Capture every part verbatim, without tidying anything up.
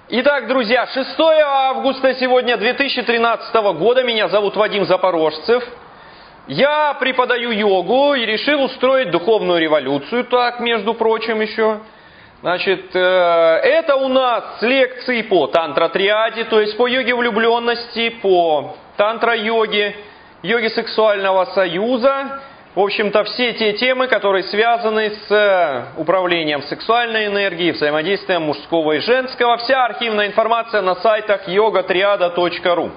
Итак, друзья, шестое августа сегодня две тысячи тринадцатого года. Меня зовут Вадим Запорожцев. Я преподаю йогу и решил устроить духовную революцию, так, между прочим, еще. Значит, это у нас лекции по тантра-триаде, то есть по йоге влюбленности, по тантра-йоге, йоге сексуального союза. В общем-то, все те темы, которые связаны с управлением сексуальной энергией, взаимодействием мужского и женского. Вся архивная информация на сайтах йога триада точка ру.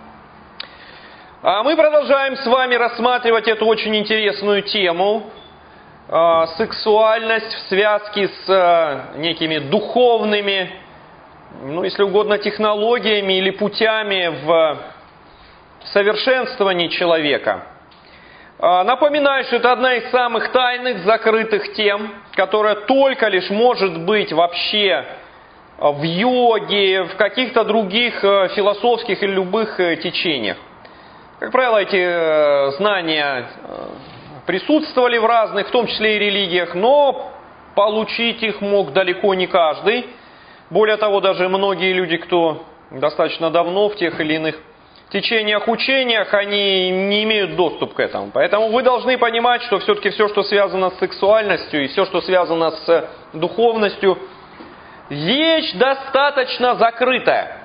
А мы продолжаем с вами рассматривать эту очень интересную тему. Сексуальность в связке с некими духовными, ну, если угодно, технологиями или путями в совершенствовании человека. Напоминаю, что это одна из самых тайных, закрытых тем, которая только лишь может быть вообще в йоге, в каких-то других философских или любых течениях. Как правило, эти знания присутствовали в разных, в том числе и религиях, но получить их мог далеко не каждый. Более того, даже многие люди, кто достаточно давно в тех или иных течениях, учениях, они не имеют доступ к этому. Поэтому вы должны понимать, что все-таки все, что связано с сексуальностью и все, что связано с духовностью, вещь достаточно закрытая.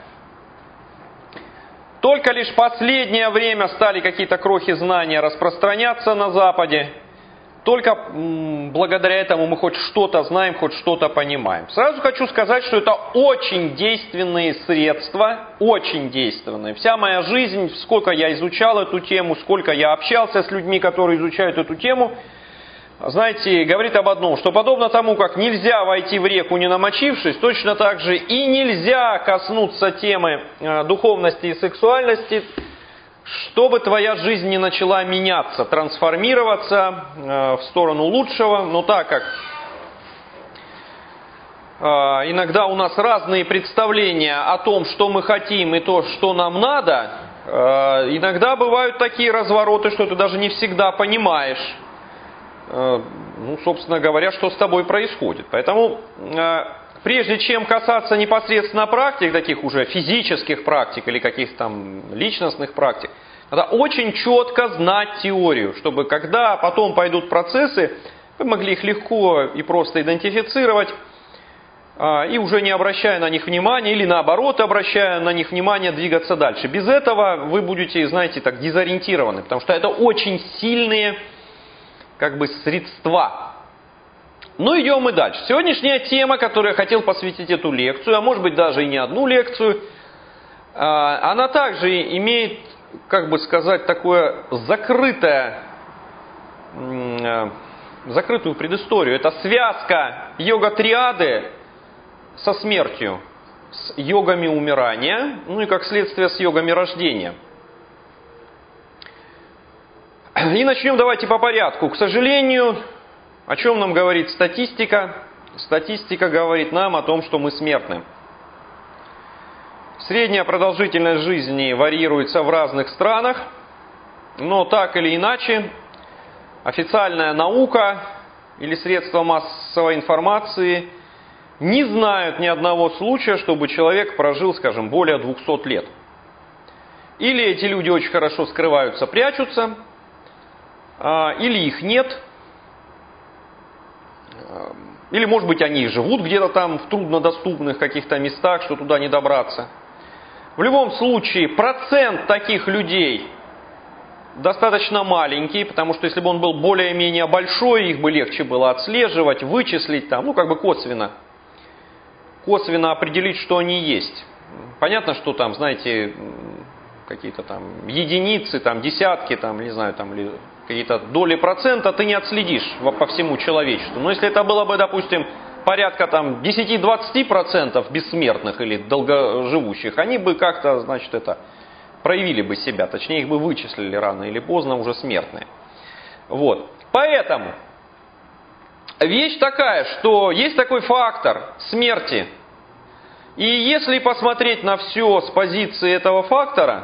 Только лишь в последнее время стали какие-то крохи знания распространяться на Западе. Только благодаря этому мы хоть что-то знаем, хоть что-то понимаем. Сразу хочу сказать, что это очень действенные средства, очень действенные. Вся моя жизнь, сколько я изучал эту тему, сколько я общался с людьми, которые изучают эту тему, знаете, говорит об одном, что подобно тому, как нельзя войти в реку, не намочившись, точно так же и нельзя коснуться темы духовности и сексуальности, чтобы твоя жизнь не начала меняться, трансформироваться э, в сторону лучшего. Но так как э, иногда у нас разные представления о том, что мы хотим и то, что нам надо, э, иногда бывают такие развороты, что ты даже не всегда понимаешь, э, ну, собственно говоря, что с тобой происходит. Поэтому э, прежде чем касаться непосредственно практик, таких уже физических практик или каких-то там личностных практик, надо очень четко знать теорию, чтобы когда потом пойдут процессы, вы могли их легко и просто идентифицировать, и уже не обращая на них внимания, или наоборот, обращая на них внимание, двигаться дальше. Без этого вы будете, знаете, так дезориентированы, потому что это очень сильные, как бы, средства. Ну, идем мы дальше. Сегодняшняя тема, которой я хотел посвятить эту лекцию, а может быть даже и не одну лекцию, она также имеет, как бы сказать, такое закрытое, закрытую предысторию. Это связка йога-триады со смертью, с йогами умирания, ну и как следствие с йогами рождения. И начнем давайте по порядку. К сожалению, о чем нам говорит статистика? Статистика говорит нам о том, что мы смертны. Средняя продолжительность жизни варьируется в разных странах, но так или иначе официальная наука или средства массовой информации не знают ни одного случая, чтобы человек прожил, скажем, более двухсот лет. Или эти люди очень хорошо скрываются, прячутся, или их нет, или, может быть, они живут где-то там в труднодоступных каких-то местах, что туда не добраться. В любом случае, процент таких людей достаточно маленький, потому что если бы он был более-менее большой, их бы легче было отслеживать, вычислить, там, ну, как бы косвенно, косвенно определить, что они есть. Понятно, что там, знаете, какие-то там единицы, там, десятки, там, не знаю, там, какие-то доли процента ты не отследишь по всему человечеству. Но если это было бы, допустим, порядка там десять-двадцать процентов бессмертных или долгоживущих, они бы как-то, значит, это проявили бы себя, точнее их бы вычислили рано или поздно уже смертные. Вот. Поэтому вещь такая, что есть такой фактор смерти. И если посмотреть на все с позиции этого фактора,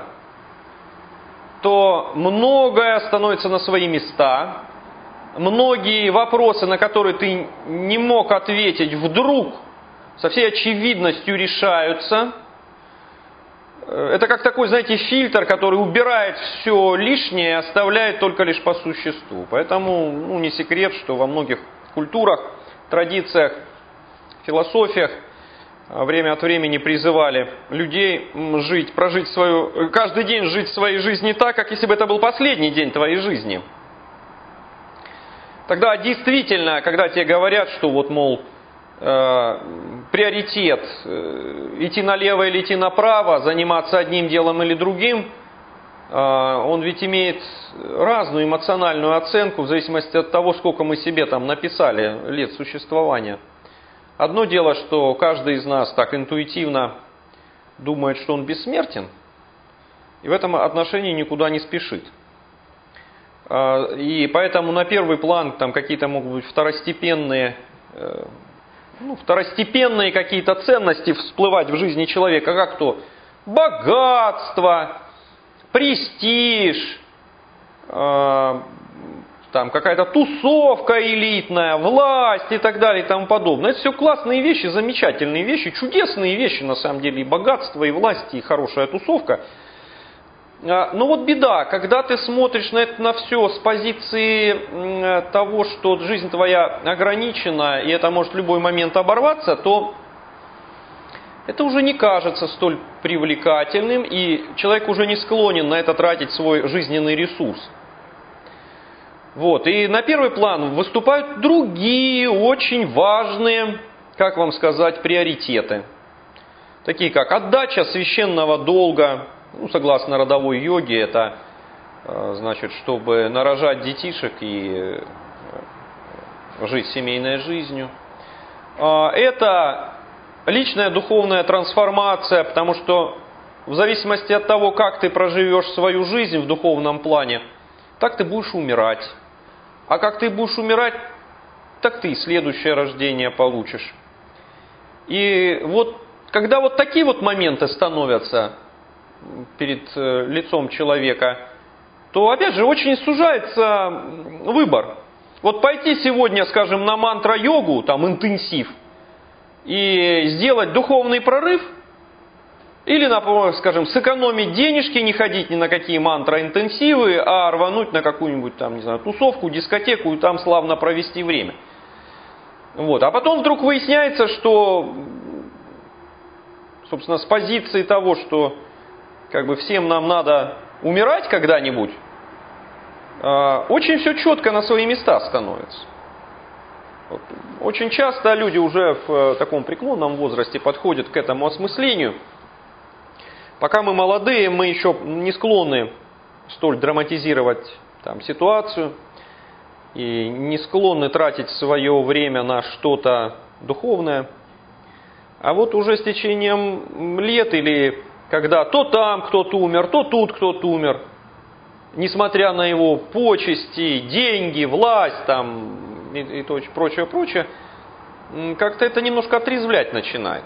то многое становится на свои места. Многие вопросы, на которые ты не мог ответить, вдруг со всей очевидностью решаются. Это как такой, знаете, фильтр, который убирает все лишнее и оставляет только лишь по существу. Поэтому ну, не секрет, что во многих культурах, традициях, философиях время от времени призывали людей жить, прожить свою, каждый день жить своей жизнью так, как если бы это был последний день твоей жизни. Тогда действительно, когда тебе говорят, что вот, мол, э, приоритет э, идти налево или идти направо, заниматься одним делом или другим, э, он ведь имеет разную эмоциональную оценку в зависимости от того, сколько мы себе там написали лет существования. Одно дело, что каждый из нас так интуитивно думает, что он бессмертен, и в этом отношении никуда не спешит. И поэтому на первый план там какие-то могут быть второстепенные, ну, второстепенные какие-то ценности всплывать в жизни человека, как то богатство, престиж, там какая-то тусовка элитная, власть и так далее и тому подобное. Это все классные вещи, замечательные вещи, чудесные вещи на самом деле, и богатство, и власть, и хорошая тусовка. Но вот беда, когда ты смотришь на это на все с позиции того, что жизнь твоя ограничена, и это может в любой момент оборваться, то это уже не кажется столь привлекательным, и человек уже не склонен на это тратить свой жизненный ресурс. Вот. И на первый план выступают другие очень важные, как вам сказать, приоритеты. Такие как отдача священного долга. Ну, согласно родовой йоге, это значит, чтобы нарожать детишек и жить семейной жизнью. Это личная духовная трансформация, потому что в зависимости от того, как ты проживешь свою жизнь в духовном плане, так ты будешь умирать. А как ты будешь умирать, так ты и следующее рождение получишь. И вот, когда вот такие вот моменты становятся перед лицом человека, то, опять же, очень сужается выбор. Вот пойти сегодня, скажем, на мантра-йогу, там, интенсив, и сделать духовный прорыв, или, например, скажем, сэкономить денежки, не ходить ни на какие мантра-интенсивы, а рвануть на какую-нибудь там, не знаю, тусовку, дискотеку и там славно провести время. Вот. А потом вдруг выясняется, что, собственно, с позиции того, что как бы всем нам надо умирать когда-нибудь, очень все четко на свои места становится. Вот. Очень часто люди уже в таком преклонном возрасте подходят к этому осмыслению. Пока мы молодые, мы еще не склонны столь драматизировать там, ситуацию и не склонны тратить свое время на что-то духовное. А вот уже с течением лет или когда то там кто-то умер, то тут кто-то умер, несмотря на его почести, деньги, власть там, и, и то, прочее, прочее, как-то это немножко отрезвлять начинает.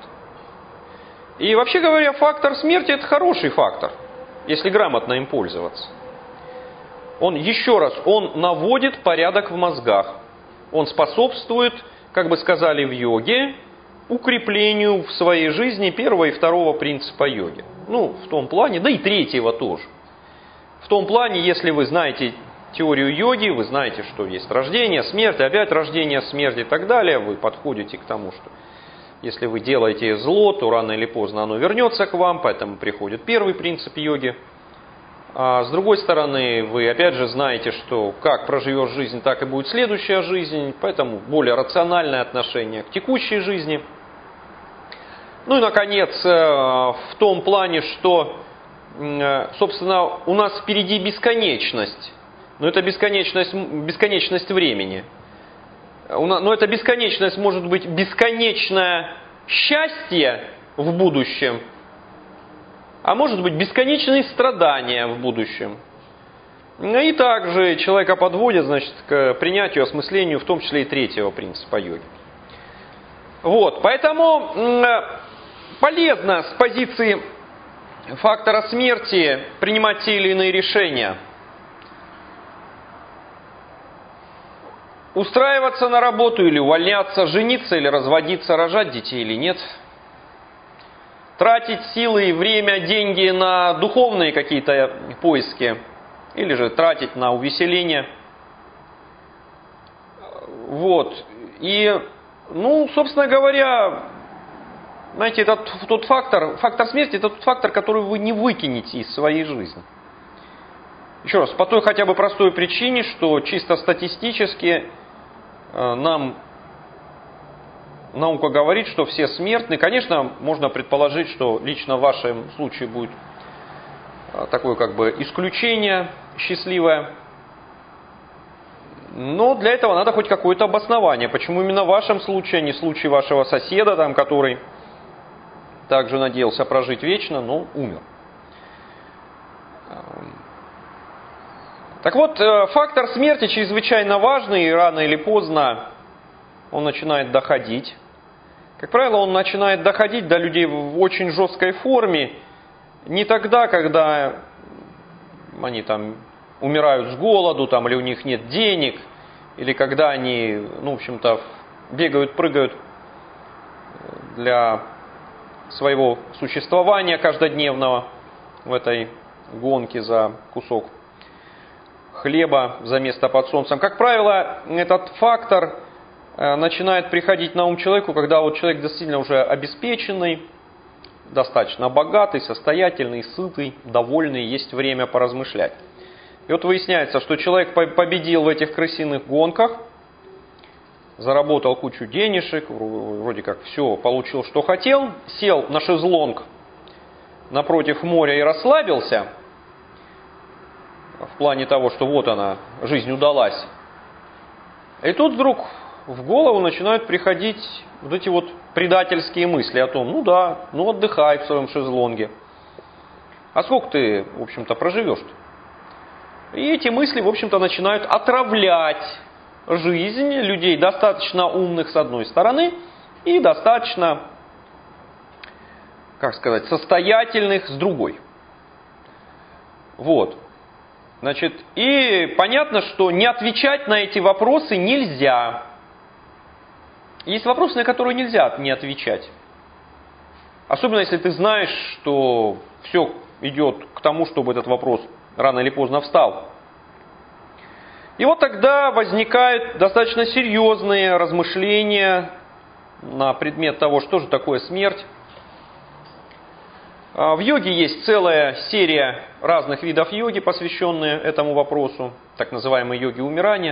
И вообще говоря, фактор смерти – это хороший фактор, если грамотно им пользоваться. Он, еще раз, он наводит порядок в мозгах. Он способствует, как бы сказали в йоге, укреплению в своей жизни первого и второго принципа йоги. Ну, в том плане, да и третьего тоже. В том плане, если вы знаете теорию йоги, вы знаете, что есть рождение, смерть, опять рождение, смерть и так далее, вы подходите к тому, что если вы делаете зло, то рано или поздно оно вернется к вам, поэтому приходит первый принцип йоги. А с другой стороны, вы опять же знаете, что как проживешь жизнь, так и будет следующая жизнь, поэтому более рациональное отношение к текущей жизни. Ну и, наконец, в том плане, что, собственно, у нас впереди бесконечность. Но это бесконечность, бесконечность времени. Но эта бесконечность может быть бесконечное счастье в будущем, а может быть бесконечные страдания в будущем. И также человека подводят, значит, к принятию, осмыслению, в том числе и третьего принципа йоги. Вот, поэтому полезно с позиции фактора смерти принимать те или иные решения. устраиваться на работу или увольняться, жениться или разводиться, рожать детей или нет. Тратить силы, время, деньги на духовные какие-то поиски или же тратить на увеселение. Вот. И, ну, собственно говоря, знаете, этот тот фактор, фактор смерти, это тот фактор, который вы не выкинете из своей жизни. Еще раз, по той хотя бы простой причине, что чисто статистически э, нам наука говорит, что все смертны. Конечно, можно предположить, что лично в вашем случае будет э, такое как бы исключение счастливое. Но для этого надо хоть какое-то обоснование. Почему именно в вашем случае, а не в случае вашего соседа, там, который также надеялся прожить вечно, но умер. Так вот, фактор смерти чрезвычайно важный, и рано или поздно он начинает доходить. Как правило, он начинает доходить до людей в очень жесткой форме, не тогда, когда они там умирают с голоду, там, или у них нет денег, или когда они, ну, в общем-то, бегают, прыгают для своего существования каждодневного в этой гонке за кусок хлеба, за место под солнцем. Как правило, этот фактор начинает приходить на ум человеку, когда вот человек действительно уже обеспеченный, достаточно богатый, состоятельный, сытый, довольный, есть время поразмышлять. И вот выясняется, что человек победил в этих крысиных гонках, заработал кучу денежек, вроде как все, получил, что хотел, сел на шезлонг напротив моря и расслабился, в плане того, что вот она, жизнь удалась. И тут вдруг в голову начинают приходить вот эти вот предательские мысли о том, ну да, ну отдыхай в своем шезлонге. А сколько ты, в общем-то, проживешь-то? И эти мысли, в общем-то, начинают отравлять жизнь людей достаточно умных с одной стороны и достаточно, как сказать, состоятельных с другой. Вот. Значит, и понятно, что не отвечать на эти вопросы нельзя. Есть вопросы, на которые нельзя не отвечать. Особенно, если ты знаешь, что все идет к тому, чтобы этот вопрос рано или поздно встал. И вот тогда возникают достаточно серьезные размышления на предмет того, что же такое смерть. В йоге есть целая серия разных видов йоги, посвященные этому вопросу, так называемой йоги умирания.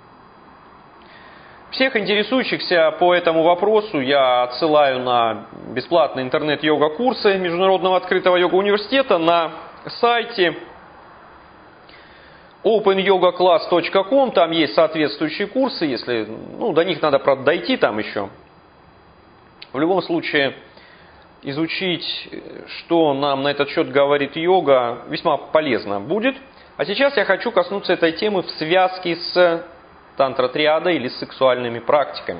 Всех интересующихся по этому вопросу я отсылаю на бесплатные интернет-йога-курсы Международного открытого йога-университета на сайте оупен йога класс точка ком. Там есть соответствующие курсы, если, ну, до них надо, правда, дойти там еще. В любом случае, изучить, что нам на этот счет говорит йога, весьма полезно будет. А сейчас я хочу коснуться этой темы в связке с тантра-триадой или с сексуальными практиками.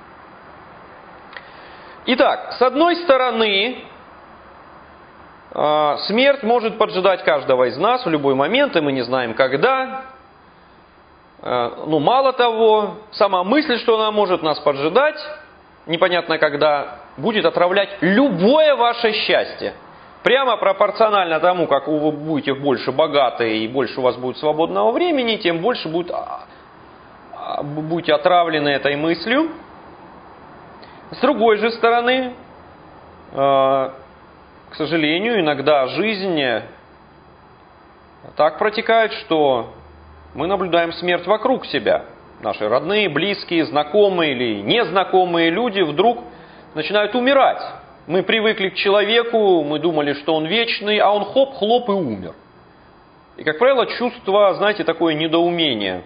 Итак, с одной стороны, смерть может поджидать каждого из нас в любой момент, и мы не знаем когда. Но мало того, сама мысль, что она может нас поджидать, непонятно когда, будет отравлять любое ваше счастье. Прямо пропорционально тому, как вы будете больше богаты и больше у вас будет свободного времени, тем больше будет, будете отравлены этой мыслью. С другой же стороны, к сожалению, иногда жизнь так протекает, что мы наблюдаем смерть вокруг себя. Наши родные, близкие, знакомые или незнакомые люди вдруг начинают умирать. Мы привыкли к человеку, мы думали, что он вечный, а он хоп-хлоп и умер. И, как правило, чувство, знаете, такое недоумение.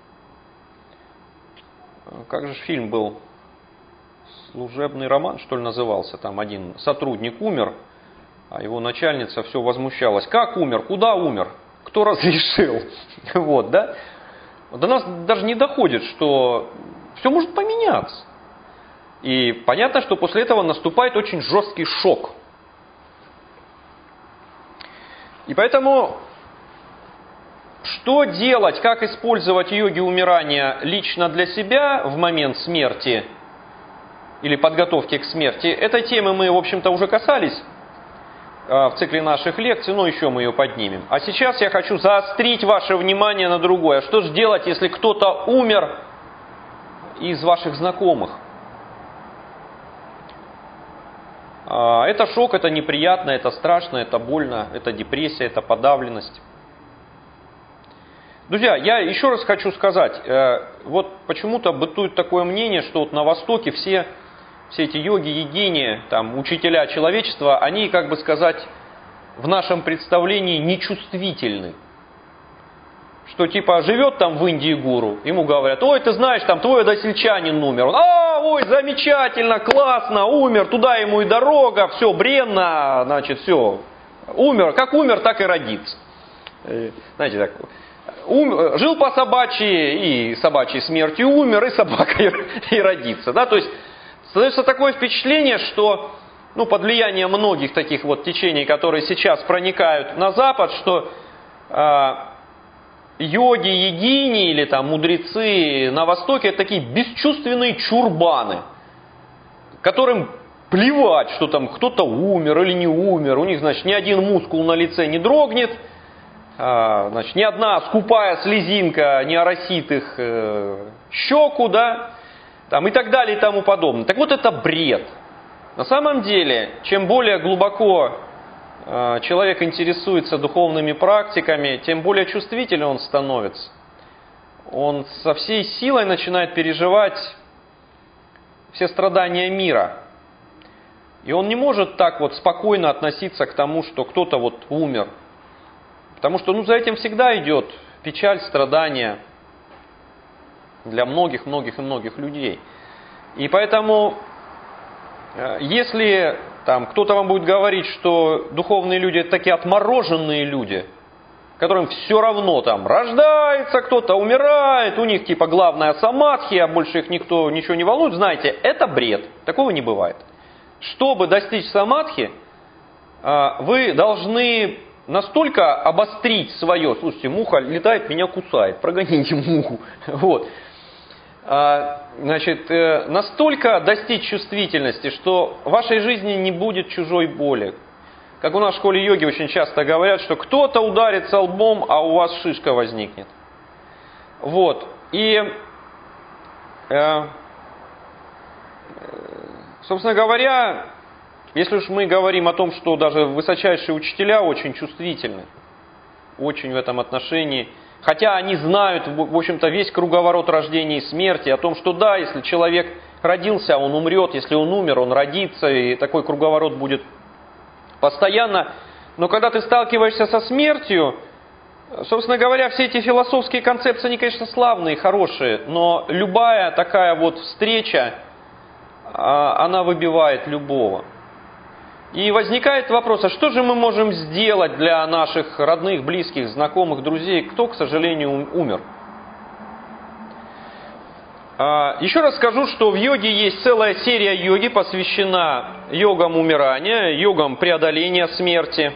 Как же фильм был? Служебный роман, что ли, назывался? Там один сотрудник умер, а его начальница все возмущалась. Как умер? Куда умер? Кто разрешил? Вот, да? До нас даже не доходит, что все может поменяться. И понятно, что после этого наступает очень жесткий шок. И поэтому что делать, как использовать йоги умирания лично для себя в момент смерти или подготовки к смерти, этой темы мы, в общем-то, уже касались в цикле наших лекций, но еще мы ее поднимем. А сейчас я хочу заострить ваше внимание на другое. Что же делать, если кто-то умер из ваших знакомых? Это шок, это неприятно, это страшно, это больно, это депрессия, это подавленность. Друзья, я еще раз хочу сказать, вот почему-то бытует такое мнение, что вот на Востоке все, все эти йоги, йогини, там, учителя человечества, они, как бы сказать, в нашем представлении нечувствительны. Что типа живет там в Индии гуру, ему говорят: ой, ты знаешь, там твой односельчанин умер. Он: а, ой, замечательно, классно, умер, туда ему и дорога, все, бренно, значит, все, умер, как умер, так и родится. Знаете, так, ум, жил по собачьи, и собачьей смертью умер, и собака и, и родится. Да? То есть, создается такое впечатление, что, ну, под влиянием многих таких вот течений, которые сейчас проникают на Запад, что а, йоги, йогини или там мудрецы на Востоке — это такие бесчувственные чурбаны, которым плевать, что там кто-то умер или не умер. У них, значит, ни один мускул на лице не дрогнет, значит, ни одна скупая слезинка не оросит их щеку, да, там, и так далее и тому подобное. Так вот, это бред. На самом деле, чем более глубоко человек интересуется духовными практиками, тем более чувствительным он становится. Он со всей силой начинает переживать все страдания мира. И он не может так вот спокойно относиться к тому, что кто-то вот умер. Потому что, ну, за этим всегда идет печаль, страдания для многих, многих и многих людей. И поэтому, если там кто-то вам будет говорить, что духовные люди — это такие отмороженные люди, которым все равно там рождается кто-то, умирает, у них типа главная самадхи, а больше их никто ничего не волнует, знаете, это бред, такого не бывает. Чтобы достичь самадхи, вы должны настолько обострить свое, слушайте, муха летает, меня кусает, прогоните муху, вот. Значит, настолько достичь чувствительности, что в вашей жизни не будет чужой боли. Как у нас в школе йоги очень часто говорят, что кто-то ударится лбом, а у вас шишка возникнет. Вот. И, собственно говоря, если уж мы говорим о том, что даже высочайшие учителя очень чувствительны, очень в этом отношении, хотя они знают, в общем-то, весь круговорот рождения и смерти, о том, что да, если человек родился, он умрет, если он умер, он родится, и такой круговорот будет постоянно. Но когда ты сталкиваешься со смертью, собственно говоря, все эти философские концепции, они, конечно, славные, хорошие, но любая такая вот встреча, она выбивает любого. И возникает вопрос, а что же мы можем сделать для наших родных, близких, знакомых, друзей, кто, к сожалению, умер? Еще раз скажу, что в йоге есть целая серия йоги, посвящена йогам умирания, йогам преодоления смерти.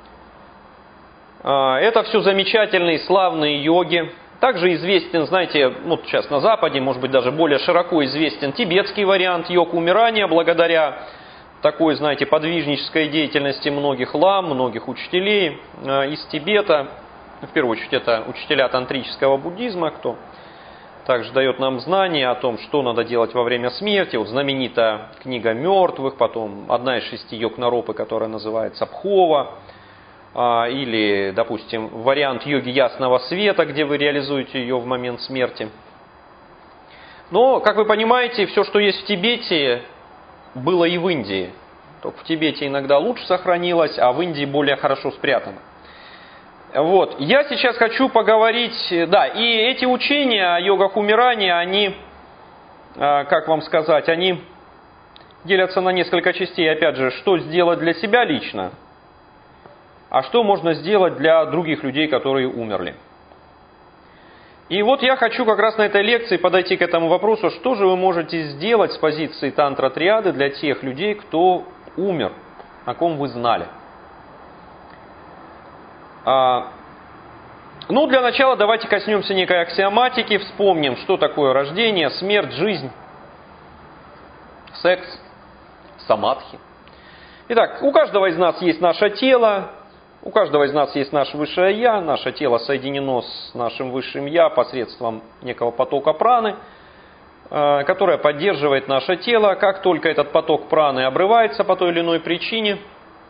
Это все замечательные, славные йоги. Также известен, знаете, вот сейчас на Западе, может быть, даже более широко известен тибетский вариант йог умирания, благодаря такой, знаете, подвижнической деятельности многих лам, многих учителей из Тибета. В первую очередь, это учителя тантрического буддизма, кто также дает нам знания о том, что надо делать во время смерти. Вот знаменитая книга мертвых, потом одна из шести йог-наропы, которая называется Бхова, или, допустим, вариант йоги ясного света, где вы реализуете ее в момент смерти. Но, как вы понимаете, все, что есть в Тибете, было и в Индии. Только в Тибете иногда лучше сохранилось, а в Индии более хорошо спрятано. Вот. Я сейчас хочу поговорить, да, и эти учения о йогах умирания, они, как вам сказать, они делятся на несколько частей. Опять же, что сделать для себя лично, а что можно сделать для других людей, которые умерли. И вот я хочу как раз на этой лекции подойти к этому вопросу, что же вы можете сделать с позиции тантра-триады для тех людей, кто умер, о ком вы знали. Ну, для начала давайте коснемся некой аксиоматики, вспомним, что такое рождение, смерть, жизнь, секс, самадхи. Итак, у каждого из нас есть наше тело, у каждого из нас есть наше высшее Я, наше тело соединено с нашим высшим Я посредством некого потока праны, которое поддерживает наше тело. Как только этот поток праны обрывается по той или иной причине,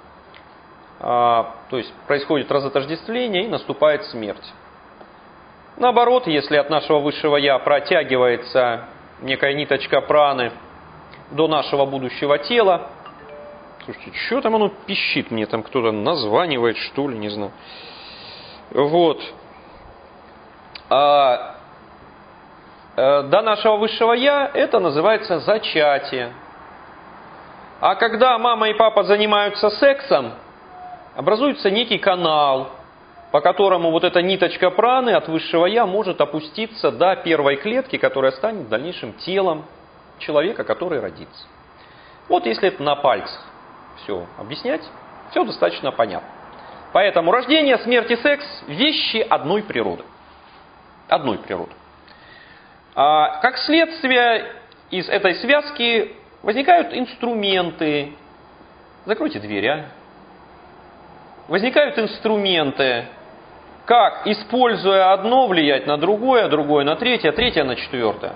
то есть происходит разотождествление и наступает смерть. Наоборот, если от нашего высшего Я протягивается некая ниточка праны до нашего будущего тела, слушайте, что там оно пищит мне, там кто-то названивает, что ли, не знаю. Вот. А, а, до нашего высшего Я это называется зачатие. А когда мама и папа занимаются сексом, образуется некий канал, по которому вот эта ниточка праны от высшего Я может опуститься до первой клетки, которая станет в дальнейшем телом человека, который родится. Вот если это на пальцах все объяснять, все достаточно понятно. Поэтому рождение, смерть и секс – вещи одной природы. Одной природы. А как следствие из этой связки возникают инструменты. Закройте дверь, а. Возникают инструменты, как, используя одно, влиять на другое, другое на третье, третье на четвертое.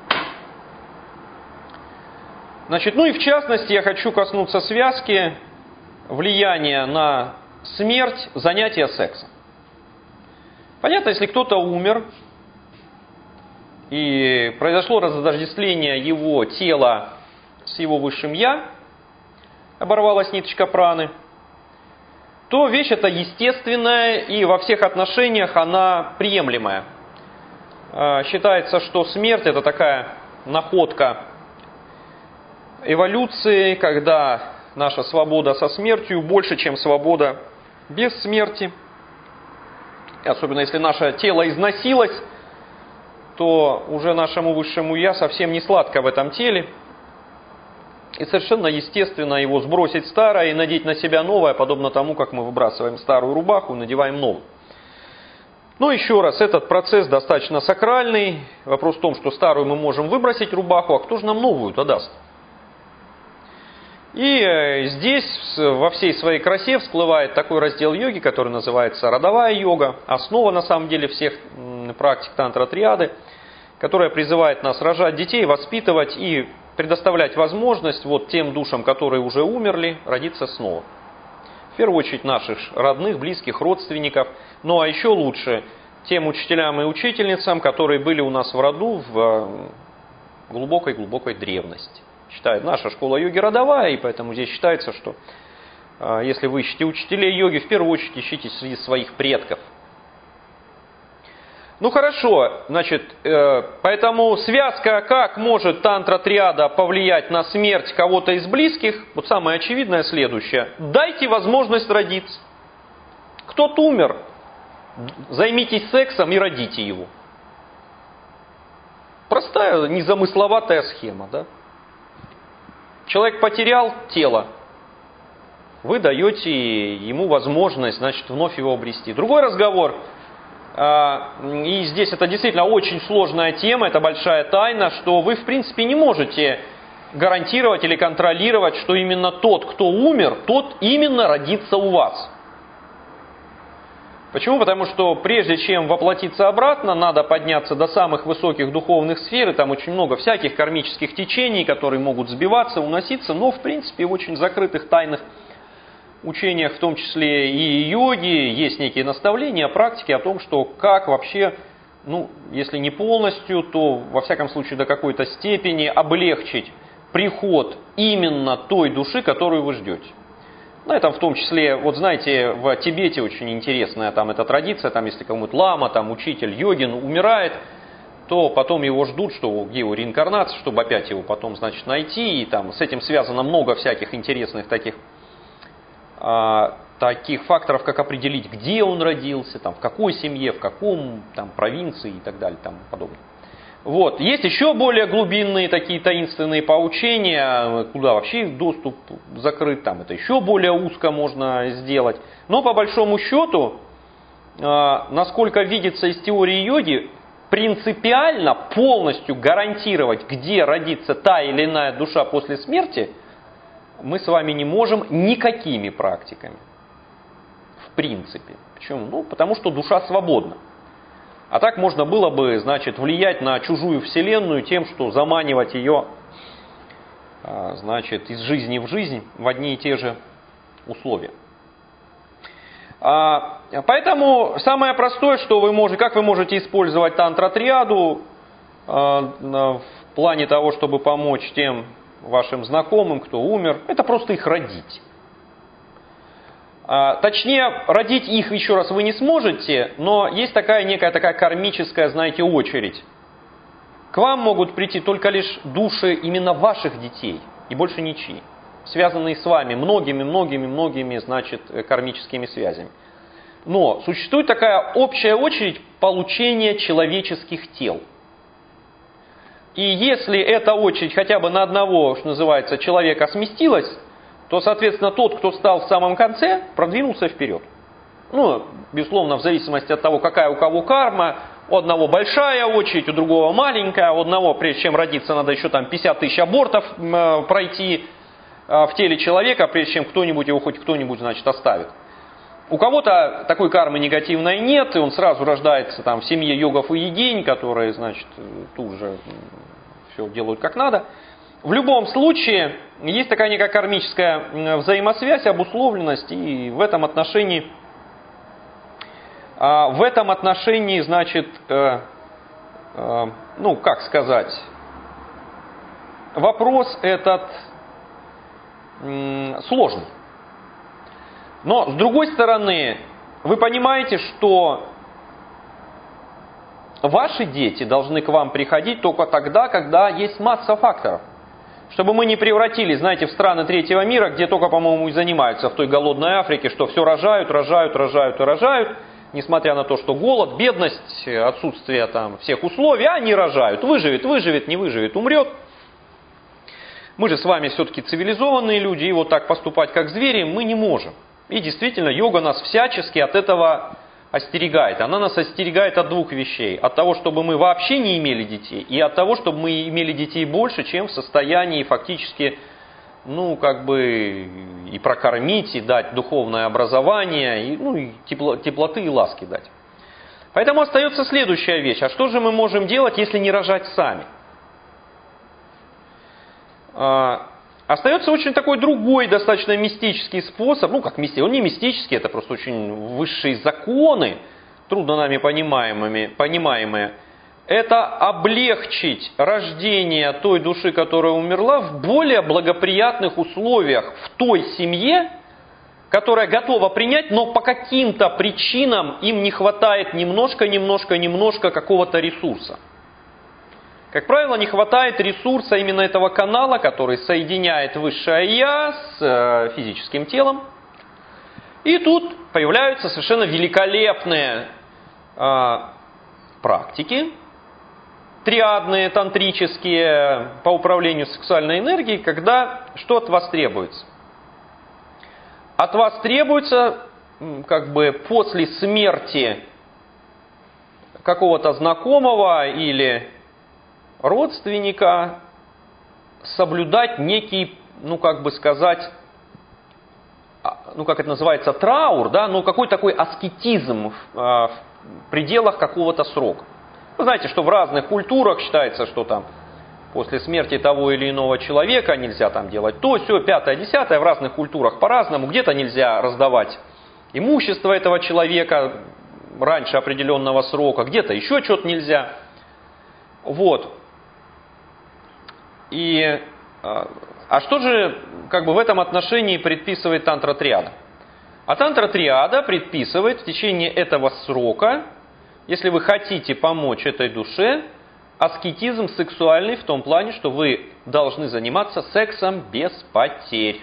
Значит, ну и в частности я хочу коснуться связки влияния на смерть, занятия сексом. Понятно, если кто-то умер, и произошло разотождествление его тела с его высшим Я, оборвалась ниточка праны, то вещь эта естественная и во всех отношениях она приемлемая. Считается, что смерть это такая находка эволюции, когда наша свобода со смертью больше, чем свобода без смерти. И особенно если наше тело износилось, то уже нашему высшему Я совсем не сладко в этом теле. И совершенно естественно его сбросить старое и надеть на себя новое, подобно тому, как мы выбрасываем старую рубаху и надеваем новую. Но еще раз, этот процесс достаточно сакральный. Вопрос в том, что старую мы можем выбросить рубаху, а кто же нам новую-то даст? И здесь во всей своей красе всплывает такой раздел йоги, который называется родовая йога, основа на самом деле всех практик тантра-триады, которая призывает нас рожать детей, воспитывать и предоставлять возможность вот тем душам, которые уже умерли, родиться снова. В первую очередь наших родных, близких, родственников, ну а еще лучше тем учителям и учительницам, которые были у нас в роду в глубокой-глубокой древности. Считает, наша школа йоги родовая, и поэтому здесь считается, что э, если вы ищете учителей йоги, в первую очередь ищите среди своих предков. Ну хорошо, значит, э, поэтому связка, как может тантра-триада повлиять на смерть кого-то из близких, вот самое очевидное следующее. Дайте возможность родиться. Кто-то умер, займитесь сексом и родите его. Простая, незамысловатая схема, да? Человек потерял тело, вы даете ему возможность, значит, вновь его обрести. Другой разговор, и здесь это действительно очень сложная тема, это большая тайна, что вы, в принципе, не можете гарантировать или контролировать, что именно тот, кто умер, тот именно родится у вас. Почему? Потому что прежде чем воплотиться обратно, надо подняться до самых высоких духовных сфер, и там очень много всяких кармических течений, которые могут сбиваться, уноситься, но в принципе в очень закрытых тайных учениях, в том числе и йоги, есть некие наставления, практики о том, что как вообще, ну, если не полностью, то во всяком случае до какой-то степени облегчить приход именно той души, которую вы ждете. На этом в том числе, вот знаете, в Тибете очень интересная там эта традиция, там если кому-то лама, там учитель, йогин умирает, то потом его ждут, что где его реинкарнация, чтобы опять его потом, значит, найти, и там с этим связано много всяких интересных таких, а, таких факторов, как определить, где он родился, там, в какой семье, в каком там провинции и так далее, там подобное. Вот. Есть еще более глубинные такие таинственные поучения, куда вообще доступ закрыт, там это еще более узко можно сделать. Но по большому счету, насколько видится из теории йоги, принципиально полностью гарантировать, где родится та или иная душа после смерти, мы с вами не можем никакими практиками. В принципе. Почему? Ну, потому что душа свободна. А так можно было бы, значит, влиять на чужую вселенную тем, что заманивать ее, значит, из жизни в жизнь в одни и те же условия. Поэтому самое простое, что вы можете, как вы можете использовать тантра-триаду в плане того, чтобы помочь тем вашим знакомым, кто умер, это просто их родить. Точнее, родить их, еще раз, вы не сможете, но есть такая некая такая кармическая, знаете, очередь. К вам могут прийти только лишь души именно ваших детей, и больше ничьи, связанные с вами многими-многими-многими, значит, кармическими связями. Но существует такая общая очередь получения человеческих тел. И если эта очередь хотя бы на одного, что называется, человека сместилась, то, соответственно, тот, кто стал в самом конце, продвинулся вперед. Ну, безусловно, в зависимости от того, какая у кого карма, у одного большая очередь, у другого маленькая, у одного, прежде чем родиться, надо еще там пятьдесят тысяч абортов э, пройти э, в теле человека, прежде чем кто-нибудь его хоть кто-нибудь, значит, оставит. У кого-то такой кармы негативной нет, и он сразу рождается там в семье йогов и йогинь, которые, значит, тут же все делают как надо. В любом случае, есть такая некая кармическая взаимосвязь, обусловленность, и в этом отношении, в этом отношении, значит, ну, как сказать, вопрос этот сложный. Но, с другой стороны, вы понимаете, что ваши дети должны к вам приходить только тогда, когда есть масса факторов. Чтобы мы не превратились, знаете, в страны третьего мира, где только, по-моему, и занимаются в той голодной Африке, что все рожают, рожают, рожают и рожают, несмотря на то, что голод, бедность, отсутствие там всех условий, они рожают. Выживет, выживет, не выживет, умрет. Мы же с вами все-таки цивилизованные люди, и вот так поступать, как звери, мы не можем. И действительно, йога нас всячески от этого остерегает. Она нас остерегает от двух вещей. От того, чтобы мы вообще не имели детей, и от того, чтобы мы имели детей больше, чем в состоянии фактически, ну, как бы, и прокормить, и дать духовное образование, и, ну, и тепло, теплоты и ласки дать. Поэтому остается следующая вещь. А что же мы можем делать, если не рожать сами? Остается очень такой другой, достаточно мистический способ, ну как мистический, он не мистический, это просто очень высшие законы, трудно нами понимаемыми, понимаемые. Это облегчить рождение той души, которая умерла, в более благоприятных условиях в той семье, которая готова принять, но по каким-то причинам им не хватает немножко, немножко, немножко какого-то ресурса. Как правило, не хватает ресурса именно этого канала, который соединяет высшее Я с физическим телом. И тут появляются совершенно великолепные э, практики, триадные, тантрические, по управлению сексуальной энергией, когда что от вас требуется? От вас требуется, как бы после смерти какого-то знакомого или родственника соблюдать некий, ну как бы сказать, ну как это называется, траур, да, ну какой такой аскетизм в, в пределах какого-то срока. Вы знаете, что в разных культурах считается, что там после смерти того или иного человека нельзя там делать то, сё, пятое, десятое, в разных культурах по-разному, где-то нельзя раздавать имущество этого человека раньше определенного срока, где-то еще что-то нельзя. Вот. И, а что же как бы в этом отношении предписывает тантра-триада? А тантра-триада предписывает в течение этого срока, если вы хотите помочь этой душе, аскетизм сексуальный в том плане, что вы должны заниматься сексом без потерь.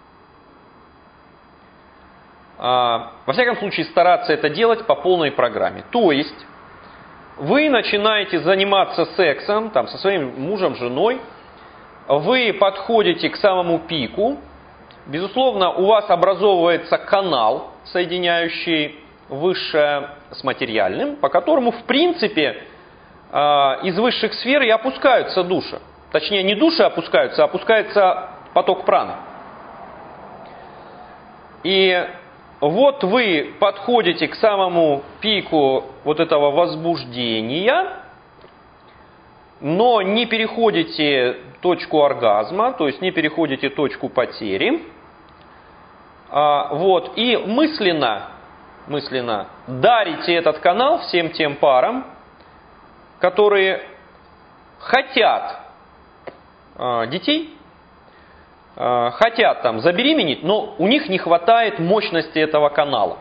Во всяком случае, стараться это делать по полной программе. То есть, вы начинаете заниматься сексом там, со своим мужем, женой, вы подходите к самому пику, безусловно, у вас образовывается канал, соединяющий высшее с материальным, по которому, в принципе, из высших сфер и опускаются души. Точнее, не души опускаются, а опускается поток праны. И вот вы подходите к самому пику вот этого возбуждения, но не переходите точку оргазма, то есть не переходите точку потери. Вот, и мысленно, мысленно дарите этот канал всем тем парам, которые хотят детей, хотят там забеременеть, но у них не хватает мощности этого канала.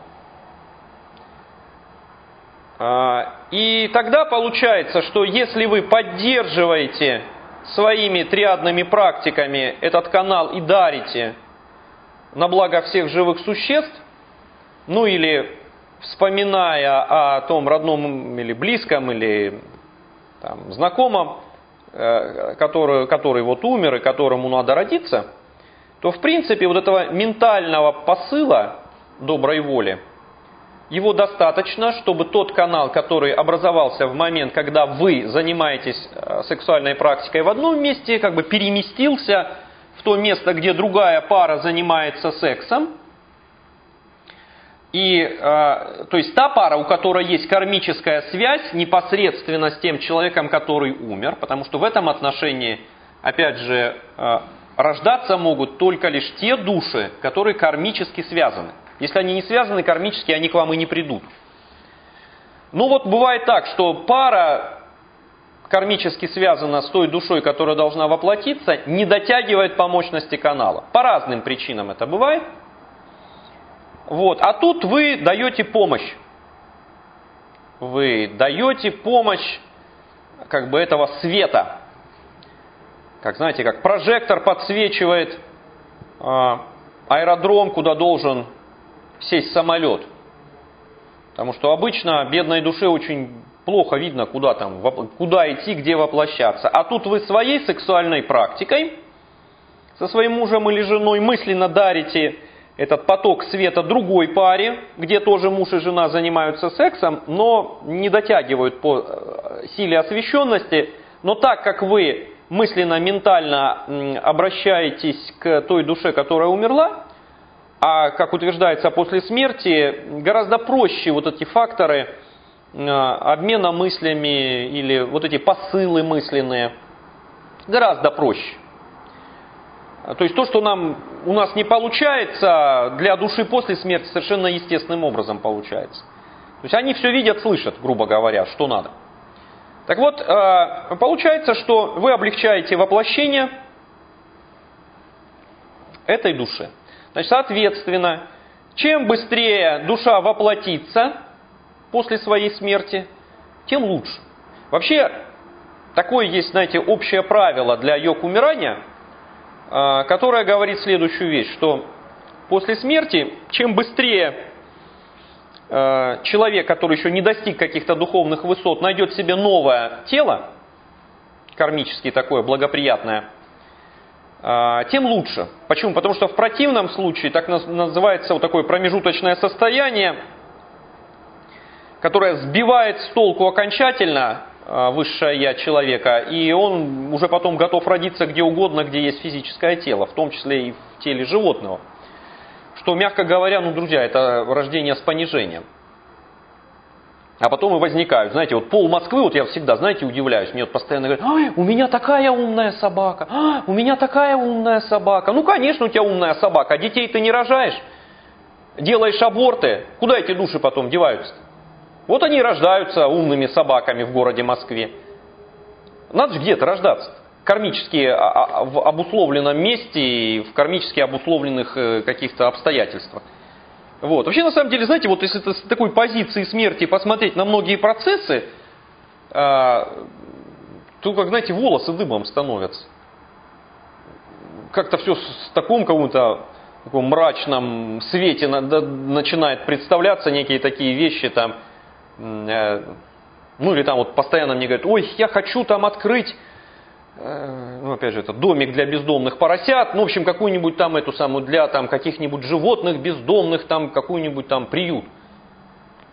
И тогда получается, что если вы поддерживаете своими триадными практиками этот канал и дарите на благо всех живых существ, ну или вспоминая о том родном или близком, или там, знакомом, который, который вот умер и которому надо родиться, то в принципе вот этого ментального посыла доброй воли, его достаточно, чтобы тот канал, который образовался в момент, когда вы занимаетесь сексуальной практикой в одном месте, как бы переместился в то место, где другая пара занимается сексом. И, э, то есть та пара, у которой есть кармическая связь непосредственно с тем человеком, который умер, потому что в этом отношении, опять же, э, рождаться могут только лишь те души, которые кармически связаны. Если они не связаны кармически, они к вам и не придут. Ну вот бывает так, что пара кармически связана с той душой, которая должна воплотиться, не дотягивает по мощности канала. По разным причинам это бывает. Вот. А тут вы даете помощь. Вы даете помощь как бы этого света. Как знаете, как прожектор подсвечивает э, аэродром, куда должен сесть самолет. Потому что обычно бедной душе очень плохо видно, куда, там, куда идти, где воплощаться. А тут вы своей сексуальной практикой, со своим мужем или женой мысленно дарите этот поток света другой паре, где тоже муж и жена занимаются сексом, но не дотягивают по силе освещенности. Но так как вы мысленно, ментально обращаетесь к той душе, которая умерла, а, как утверждается, после смерти гораздо проще вот эти факторы обмена мыслями или вот эти посылы мысленные, гораздо проще. То есть то, что нам, у нас не получается, для души после смерти совершенно естественным образом получается. То есть они все видят, слышат, грубо говоря, что надо. Так вот, получается, что вы облегчаете воплощение этой души. Значит, соответственно, чем быстрее душа воплотится после своей смерти, тем лучше. Вообще, такое есть, знаете, общее правило для йог-умирания, которое говорит следующую вещь, что после смерти, чем быстрее человек, который еще не достиг каких-то духовных высот, найдет себе новое тело, кармически такое благоприятное, тем лучше. Почему? Потому что в противном случае, так называется вот такое промежуточное состояние, которое сбивает с толку окончательно высшее я человека, и он уже потом готов родиться где угодно, где есть физическое тело, в том числе и в теле животного. Что, мягко говоря, ну, друзья, это рождение с понижением. А потом и возникают, знаете, вот пол Москвы, вот я всегда, знаете, удивляюсь, мне вот постоянно говорят: ай, у меня такая умная собака, а, у меня такая умная собака. Ну, конечно, у тебя умная собака, а детей ты не рожаешь, делаешь аборты, куда эти души потом деваются? Вот они и рождаются умными собаками в городе Москве. Надо же где-то рождаться. Кармически в обусловленном месте и в кармически обусловленных каких-то обстоятельствах. Вот. Вообще, на самом деле, знаете, вот если с такой позиции смерти посмотреть на многие процессы, то, как, знаете, волосы дыбом становятся. Как-то все в таком каком-то таком мрачном свете начинает представляться некие такие вещи там. Ну или там вот постоянно мне говорят: ой, я хочу там открыть, ну опять же, это домик для бездомных поросят, ну в общем какую-нибудь там эту самую для там каких-нибудь животных бездомных, там какую-нибудь там приют.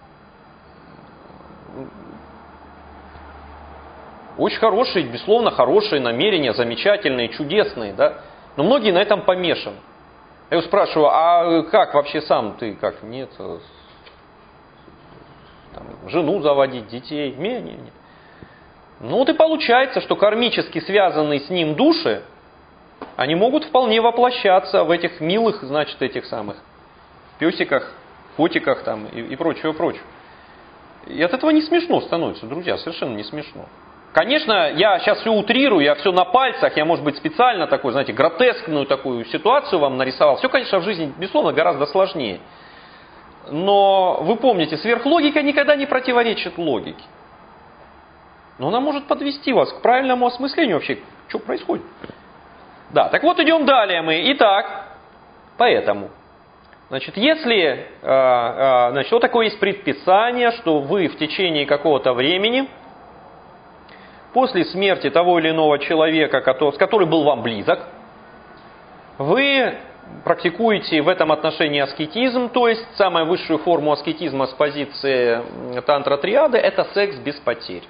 Очень хорошие, безусловно, хорошие намерения, замечательные, чудесные, да? Но многие на этом помешаны. Я его спрашиваю, а как вообще сам ты, как, нет, там, жену заводить, детей? Не, не, не. Ну вот и получается, что кармически связанные с ним души, они могут вполне воплощаться в этих милых, значит, этих самых песиках, котиках там и, и прочего, прочего. И от этого не смешно становится, друзья, совершенно не смешно. Конечно, я сейчас все утрирую, я все на пальцах, я, может быть, специально такую, знаете, гротескную такую ситуацию вам нарисовал. Все, конечно, в жизни, безусловно, гораздо сложнее. Но вы помните, сверхлогика никогда не противоречит логике. Но она может подвести вас к правильному осмыслению вообще, что происходит. Да, так вот идем далее мы. Итак, поэтому, значит, если, значит, вот такое есть предписание, что вы в течение какого-то времени, после смерти того или иного человека, который, который был вам близок, вы практикуете в этом отношении аскетизм, то есть самую высшую форму аскетизма с позиции тантра-триады – это секс без потерь.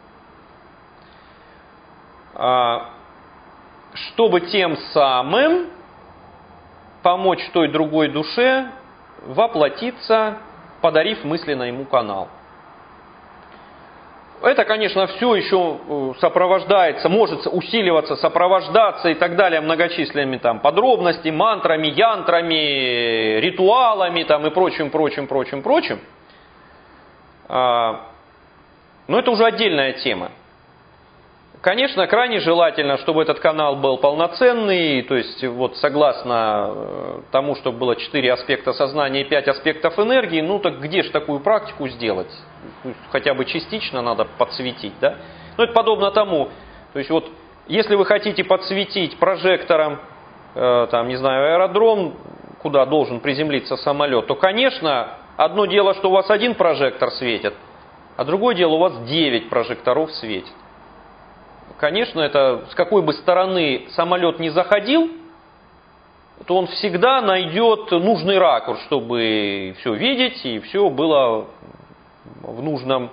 Чтобы тем самым помочь той другой душе воплотиться, подарив мысленно ему канал. Это, конечно, все еще сопровождается, может усиливаться, сопровождаться и так далее многочисленными там подробностями, мантрами, янтрами, ритуалами там, и прочим, прочим, прочим, прочим. Но это уже отдельная тема. Конечно, крайне желательно, чтобы этот канал был полноценный, то есть вот согласно тому, чтобы было четыре аспекта сознания и пять аспектов энергии, ну так где же такую практику сделать? Хотя бы частично надо подсветить, да? Ну это подобно тому, то есть вот если вы хотите подсветить прожектором, э, там, не знаю, аэродром, куда должен приземлиться самолет, то, конечно, одно дело, что у вас один прожектор светит, а другое дело, у вас девять прожекторов светит. Конечно, это с какой бы стороны самолет ни заходил, то он всегда найдет нужный ракурс, чтобы все видеть и все было в нужном,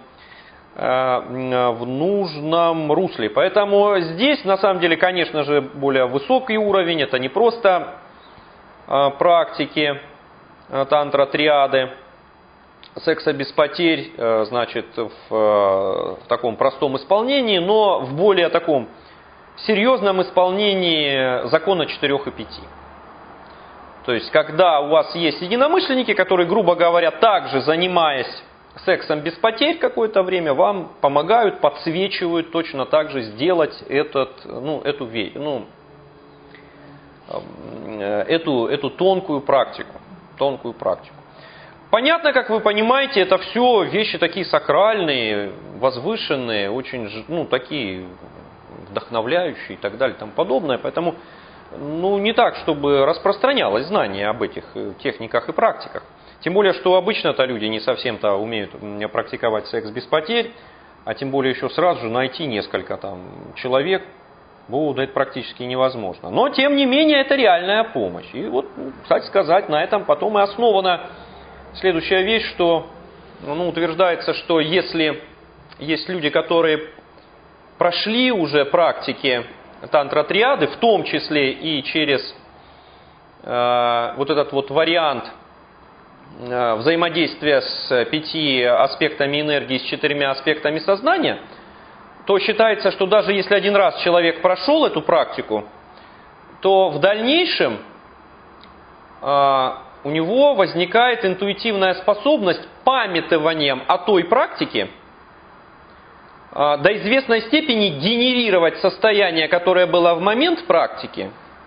в нужном русле. Поэтому здесь, на самом деле, конечно же, более высокий уровень. Это не просто практики тантра-триады, секса без потерь, значит, в, в таком простом исполнении, но в более таком серьезном исполнении закона четырех и пяти. То есть, когда у вас есть единомышленники, которые, грубо говоря, также занимаясь сексом без потерь какое-то время, вам помогают, подсвечивают точно так же сделать этот, ну, эту, ну, эту, эту тонкую практику. Тонкую практику. Понятно, как вы понимаете, это все вещи такие сакральные, возвышенные, очень, ну, такие вдохновляющие и так далее и тому подобное. Поэтому, ну, не так, чтобы распространялось знание об этих техниках и практиках. Тем более, что обычно-то люди не совсем-то умеют практиковать секс без потерь, а тем более еще сразу же найти несколько там человек, ну, да это практически невозможно. Но, тем не менее, это реальная помощь. И вот, кстати сказать, на этом потом и основана следующая вещь, что, ну, утверждается, что если есть люди, которые прошли уже практики тантра-триады, в том числе и через э, вот этот вот вариант э, взаимодействия с пяти аспектами энергии, с четырьмя аспектами сознания, то считается, что даже если один раз человек прошел эту практику, то в дальнейшем э, у него возникает интуитивная способность памятованием о той практике до известной степени генерировать состояние, которое было в момент практики,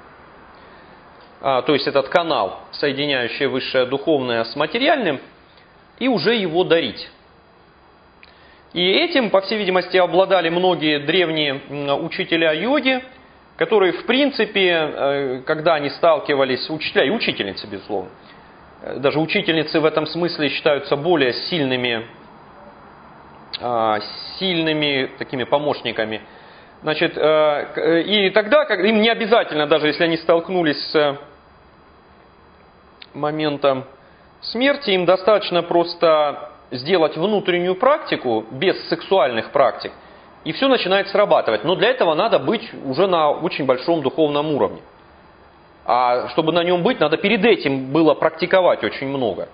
то есть этот канал, соединяющий высшее духовное с материальным, и уже его дарить. И этим, по всей видимости, обладали многие древние учителя йоги, которые, в принципе, когда они сталкивались, учителя и учительницы, безусловно, даже учительницы в этом смысле считаются более сильными, сильными такими помощниками. Значит, и тогда как, им не обязательно, даже если они столкнулись с моментом смерти, им достаточно просто сделать внутреннюю практику без сексуальных практик, и все начинает срабатывать. Но для этого надо быть уже на очень большом духовном уровне. А чтобы на нем быть, надо перед этим было практиковать очень много.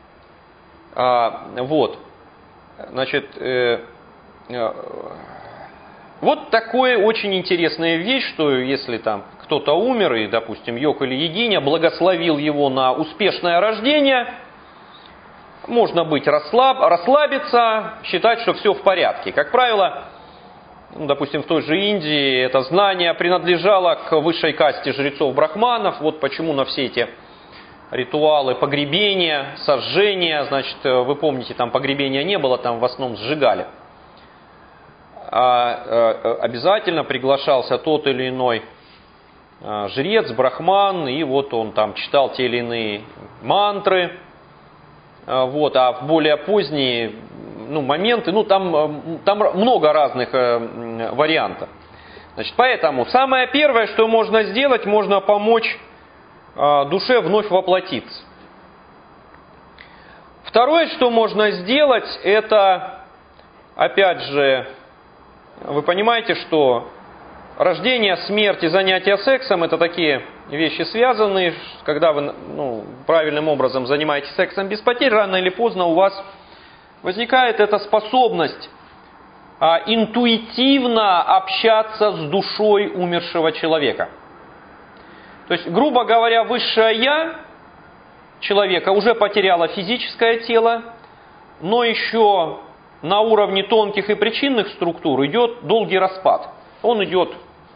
А, вот. Значит, э, э, вот такая очень интересная вещь, что если там кто-то умер, и, допустим, Йог или Йогиня благословил его на успешное рождение, можно быть расслаб, расслабиться, считать, что все в порядке. Как правило, ну, допустим, в той же Индии это знание принадлежало к высшей касте жрецов-брахманов. Вот почему на все эти ритуалы погребения, сожжения, значит, вы помните, там погребения не было, там в основном сжигали. А обязательно приглашался тот или иной жрец, брахман, и вот он там читал те или иные мантры. Вот, а в более поздние ну, моменты, ну там, там много разных э, вариантов. Значит, поэтому самое первое, что можно сделать, можно помочь э, душе вновь воплотиться. Второе, что можно сделать, это, опять же, вы понимаете, что рождение, смерть и занятие сексом – это такие вещи связанные. Когда вы ну, правильным образом занимаетесь сексом без потерь, рано или поздно у вас возникает эта способность а, интуитивно общаться с душой умершего человека. То есть, грубо говоря, высшее «я» человека уже потеряло физическое тело, но еще на уровне тонких и причинных структур идет долгий распад. Он идет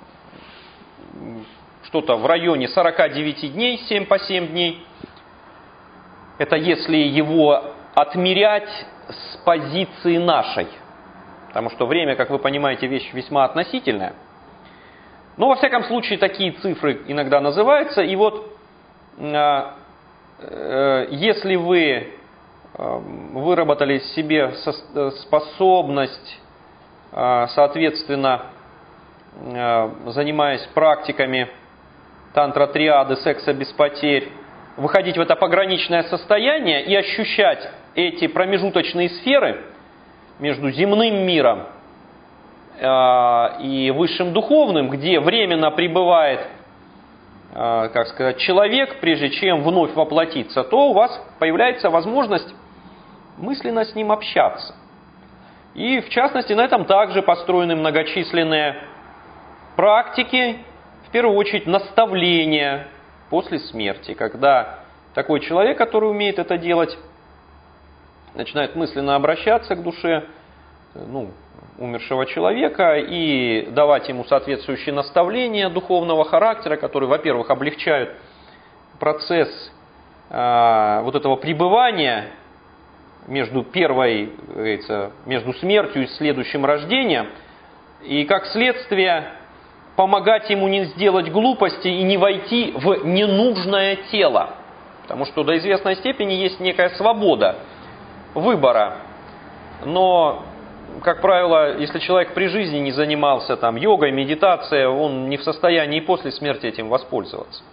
что-то в районе сорока девяти дней, семь по семь дней. Это если его отмерять с позиции нашей. Потому что время, как вы понимаете, вещь весьма относительная. Но во всяком случае такие цифры иногда называются. И вот э, э, если вы э, выработали себе со, способность, э, соответственно, э, занимаясь практиками тантра-триады, секса без потерь, выходить в это пограничное состояние и ощущать эти промежуточные сферы между земным миром э, и высшим духовным, где временно пребывает, э, как сказать, человек, прежде чем вновь воплотиться, то у вас появляется возможность мысленно с ним общаться. И в частности на этом также построены многочисленные практики, в первую очередь наставления после смерти, когда такой человек, который умеет это делать, начинает мысленно обращаться к душе ну, умершего человека и давать ему соответствующие наставления духовного характера, которые, во-первых, облегчают процесс э, вот этого пребывания между первой, говорится, между смертью и следующим рождением, и как следствие помогать ему не сделать глупости и не войти в ненужное тело. Потому что до известной степени есть некая свобода выбора. Но, как правило, если человек при жизни не занимался там, йогой, медитацией, он не в состоянии после смерти этим воспользоваться.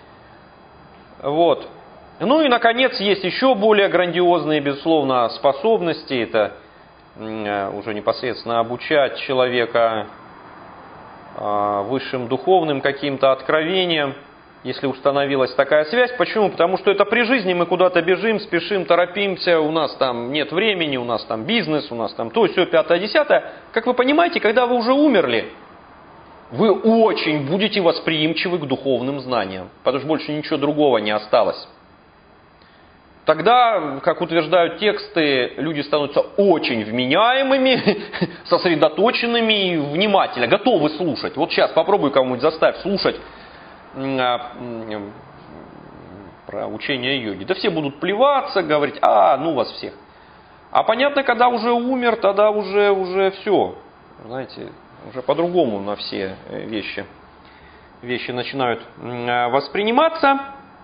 Вот. Ну и, наконец, есть еще более грандиозные, безусловно, способности. Это уже непосредственно обучать человека высшим духовным каким-то откровением, если установилась такая связь. Почему? Потому что это при жизни мы куда-то бежим, спешим, торопимся, у нас там нет времени, у нас там бизнес, у нас там то, сё, пятое, десятое. Как вы понимаете, когда вы уже умерли, вы очень будете восприимчивы к духовным знаниям, потому что больше ничего другого не осталось. Тогда, как утверждают тексты, люди становятся очень вменяемыми, сосредоточенными и внимательно, готовы слушать. Вот сейчас попробуй кому-нибудь заставь слушать про учение йоги. Да все будут плеваться, говорить, а, ну вас всех. А понятно, когда уже умер, тогда уже, уже все. Знаете, уже по-другому на все вещи, вещи начинают восприниматься.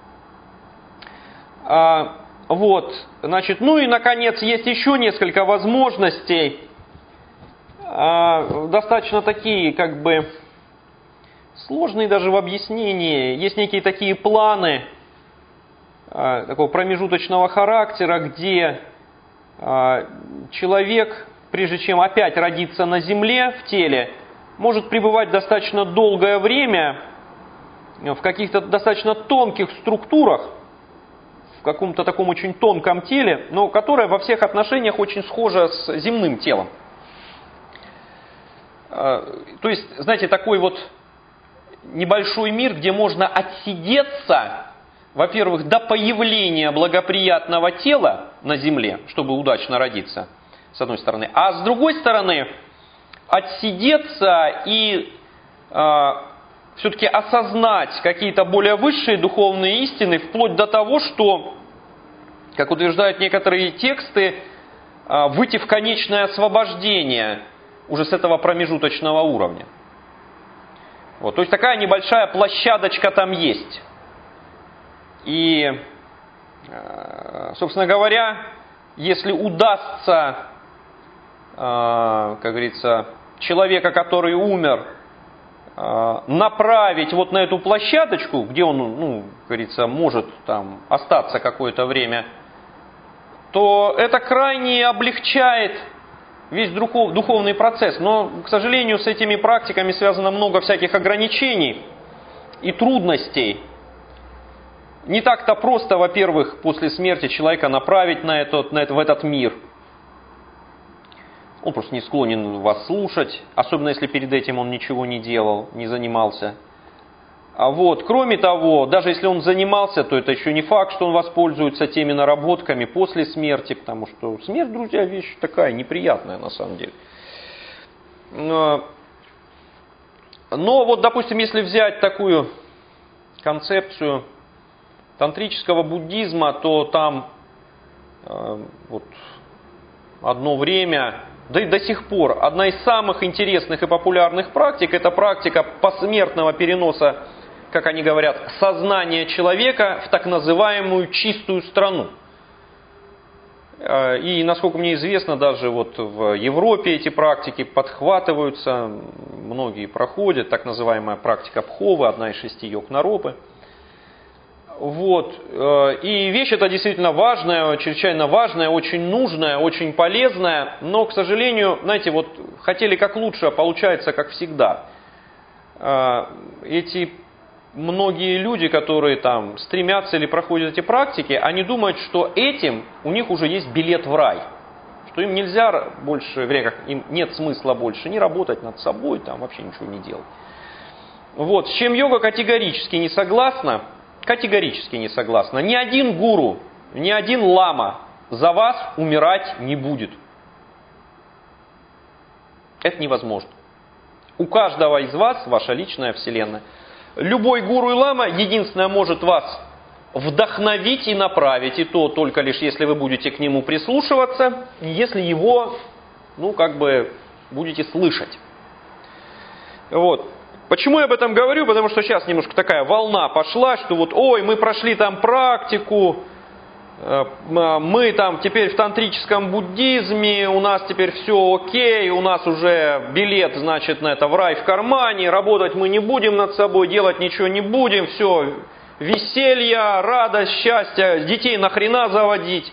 Вот, значит, ну и, наконец, есть еще несколько возможностей, достаточно такие, как бы, сложные даже в объяснении. Есть некие такие планы такого промежуточного характера, где человек прежде чем опять родиться на земле в теле, может пребывать достаточно долгое время в каких-то достаточно тонких структурах, в каком-то таком очень тонком теле, но которое во всех отношениях очень схоже с земным телом. То есть, знаете, такой вот небольшой мир, где можно отсидеться, во-первых, до появления благоприятного тела на земле, чтобы удачно родиться, с одной стороны, а с другой стороны, отсидеться и э, все-таки осознать какие-то более высшие духовные истины, вплоть до того, что, как утверждают некоторые тексты, э, выйти в конечное освобождение уже с этого промежуточного уровня. Вот, то есть такая небольшая площадочка там есть. И, собственно говоря, если удастся, как говорится, человека, который умер, направить вот на эту площадочку, где он, ну, как говорится, может там остаться какое-то время, то это крайне облегчает весь духовный процесс. Но, к сожалению, с этими практиками связано много всяких ограничений и трудностей. Не так-то просто, во-первых, после смерти человека направить на этот, на этот, в этот мир. Он просто не склонен вас слушать, особенно если перед этим он ничего не делал, не занимался. А вот, кроме того, даже если он занимался, то это еще не факт, что он воспользуется теми наработками после смерти, потому что смерть, друзья, вещь такая неприятная на самом деле. Но, но вот, допустим, если взять такую концепцию тантрического буддизма, то там э, вот, одно время, да и до сих пор, одна из самых интересных и популярных практик – это практика посмертного переноса, как они говорят, сознания человека в так называемую чистую страну. И, насколько мне известно, даже вот в Европе эти практики подхватываются, многие проходят, так называемая практика Пховы, одна из шести йог-наропы. Вот. И вещь эта действительно важная, чрезвычайно важная, очень нужная, очень полезная, но, к сожалению, знаете, вот хотели как лучше, а получается как всегда. Эти многие люди, которые там стремятся или проходят эти практики, они думают, что этим у них уже есть билет в рай. Что им нельзя больше, вернее, им нет смысла больше не работать над собой, там вообще ничего не делать. Вот. С чем йога категорически не согласна, категорически не согласна. Ни один гуру, ни один лама за вас умирать не будет. Это невозможно. У каждого из вас ваша личная вселенная. Любой гуру и лама единственное может вас вдохновить и направить, и то только лишь если вы будете к нему прислушиваться, если его, ну, как бы, будете слышать. Вот. Почему я об этом говорю? Потому что сейчас немножко такая волна пошла, что вот, ой, мы прошли там практику, мы там теперь в тантрическом буддизме, у нас теперь все окей, у нас уже билет, значит, на это в рай в кармане, работать мы не будем над собой, делать ничего не будем, все, веселье, радость, счастье, детей нахрена заводить,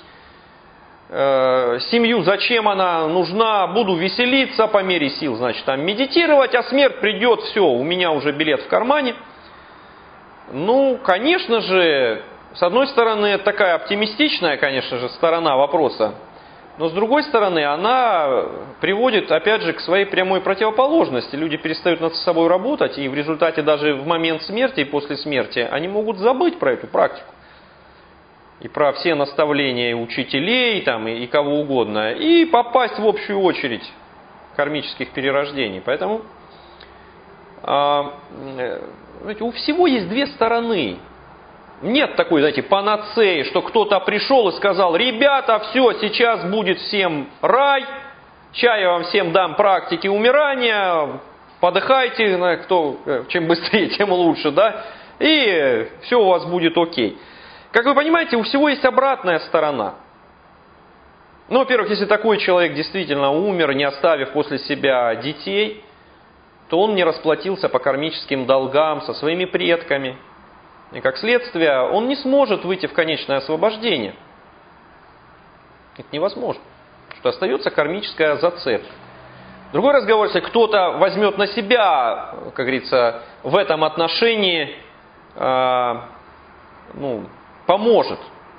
семью зачем она нужна, буду веселиться по мере сил, значит, там медитировать, а смерть придет, все, у меня уже билет в кармане. Ну, конечно же, с одной стороны, это такая оптимистичная, конечно же, сторона вопроса, но с другой стороны, она приводит, опять же, к своей прямой противоположности. Люди перестают над собой работать, и в результате даже в момент смерти и после смерти они могут забыть про эту практику. И про все наставления учителей там, и, и кого угодно, и попасть в общую очередь кармических перерождений. Поэтому а, знаете, у всего есть две стороны. Нет такой, знаете, панацеи, что кто-то пришел и сказал: ребята, все, сейчас будет всем рай, чай я вам всем дам практики умирания, подыхайте, кто, чем быстрее, тем лучше, да, и все у вас будет окей. Как вы понимаете, у всего есть обратная сторона. Ну, во-первых, если такой человек действительно умер, не оставив после себя детей, то он не расплатился по кармическим долгам со своими предками. И как следствие, он не сможет выйти в конечное освобождение. Это невозможно. что остается кармическая зацепка. Другой разговор, если кто-то возьмет на себя, как говорится, в этом отношении, э, ну, поможет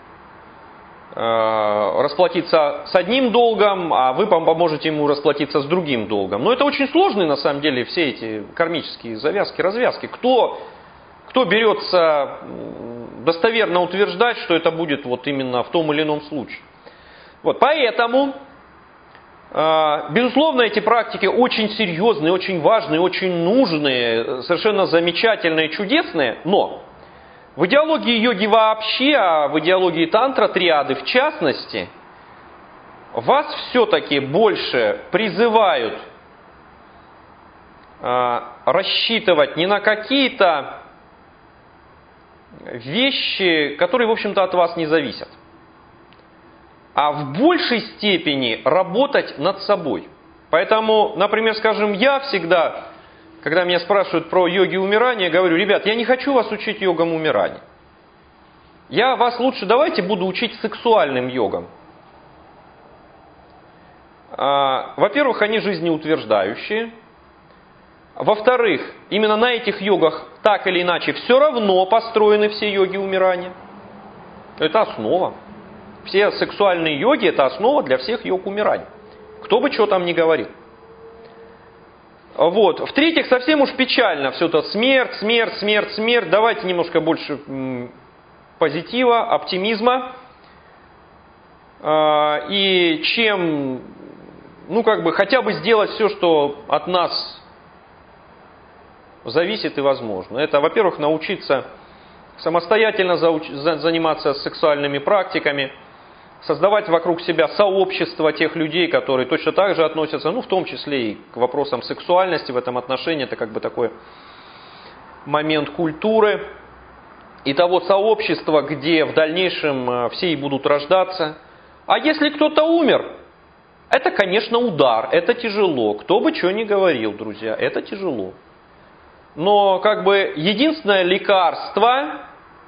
э, расплатиться с одним долгом, а вы поможете ему расплатиться с другим долгом. Но это очень сложные, на самом деле, все эти кармические завязки, развязки. Кто, кто берется достоверно утверждать, что это будет вот именно в том или ином случае. Вот, поэтому, безусловно, эти практики очень серьезные, очень важные, очень нужные, совершенно замечательные, чудесные, но в идеологии йоги вообще, а в идеологии тантра-триады в частности, вас все-таки больше призывают рассчитывать не на какие-то вещи, которые, в общем-то, от вас не зависят, а в большей степени работать над собой. Поэтому, например, скажем, я всегда, когда меня спрашивают про йоги умирания, говорю: ребят, я не хочу вас учить йогам умирания. Я вас лучше давайте буду учить сексуальным йогам. Во-первых, они жизнеутверждающие. Во-вторых, именно на этих йогах так или иначе все равно построены все йоги умирания. Это основа. Все сексуальные йоги – это основа для всех йог умирания. Кто бы что там ни говорил. Вот. В-третьих, совсем уж печально все это: смерть, смерть, смерть, смерть. Давайте немножко больше м, позитива, оптимизма. А, и чем, ну как бы, хотя бы сделать все, что от нас зависит и возможно. Это, во-первых, научиться самостоятельно зауч- за- заниматься сексуальными практиками, создавать вокруг себя сообщество тех людей, которые точно так же относятся, ну, в том числе и к вопросам сексуальности в этом отношении. Это как бы такой момент культуры и того сообщества, где в дальнейшем все и будут рождаться. А если кто-то умер, это, конечно, удар, это тяжело. Кто бы что ни говорил, друзья, это тяжело. Но как бы единственное лекарство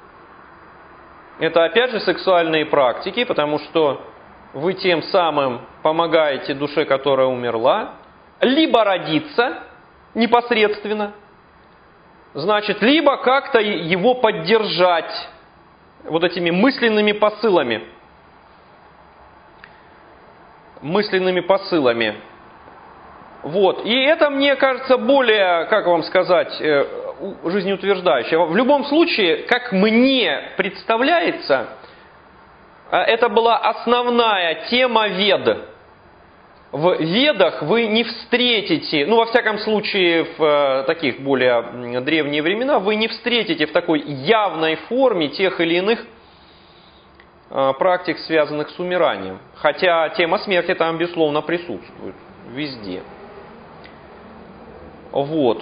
— это опять же сексуальные практики, потому что вы тем самым помогаете душе, которая умерла, либо родиться непосредственно, значит, либо как-то его поддержать вот этими мысленными посылами. Мысленными посылами. Вот. И это, мне кажется, более, как вам сказать, жизнеутверждающее. В любом случае, как мне представляется, это была основная тема Вед. В Ведах вы не встретите, ну, во всяком случае, в таких более древние времена, вы не встретите в такой явной форме тех или иных практик, связанных с умиранием. Хотя тема смерти там, безусловно, присутствует везде. Вот.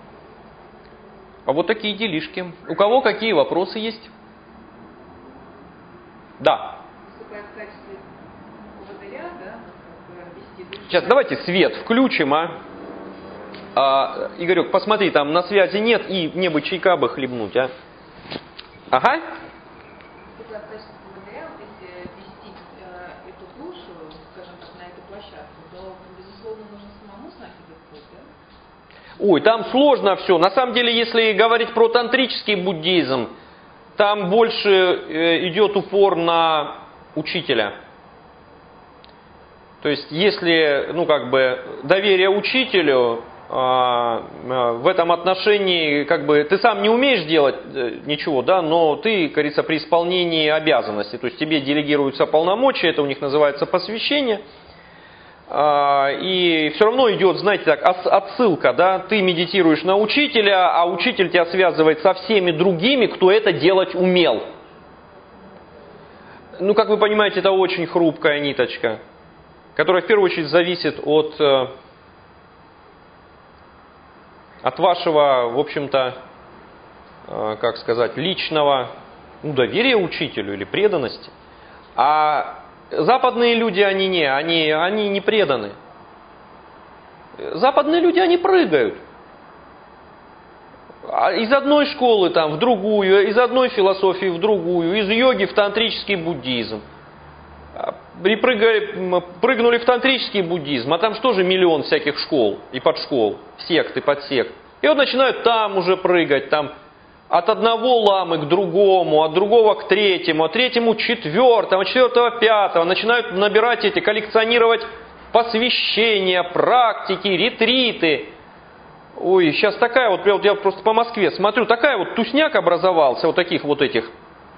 А вот такие делишки. У кого какие вопросы есть? Да. Сейчас давайте свет включим, а? а Игорек, посмотри, там на связи нет, и мне бы чайка бы хлебнуть, а? Ага. Ой, там сложно все. На самом деле, если говорить про тантрический буддизм, там больше э, идет упор на учителя. То есть, если, ну, как бы, доверие учителю, э, э, в этом отношении, как бы, ты сам не умеешь делать э, ничего, да, но ты, как говорится, при исполнении обязанностей, то есть, тебе делегируются полномочия, это у них называется посвящение. И все равно идет, знаете, так, отсылка, да, ты медитируешь на учителя, а учитель тебя связывает со всеми другими, кто это делать умел. Ну, как вы понимаете, это очень хрупкая ниточка, которая в первую очередь зависит от, от вашего, в общем-то, как сказать, личного, ну, доверия учителю или преданности. А западные люди, они не, они, они не преданы. Западные люди, они прыгают. Из одной школы там, в другую, из одной философии в другую, из йоги в тантрический буддизм. припрыгали, прыгнули в тантрический буддизм, а там что же миллион всяких школ и подшкол, сект и подсект. И вот начинают там уже прыгать, там от одного ламы к другому, от другого к третьему, от третьему к четвертому, от четвертого к пятому. Начинают набирать эти, коллекционировать посвящения, практики, ретриты. Ой, сейчас такая вот, я просто по Москве смотрю, такая вот тусняк образовался, вот таких вот этих.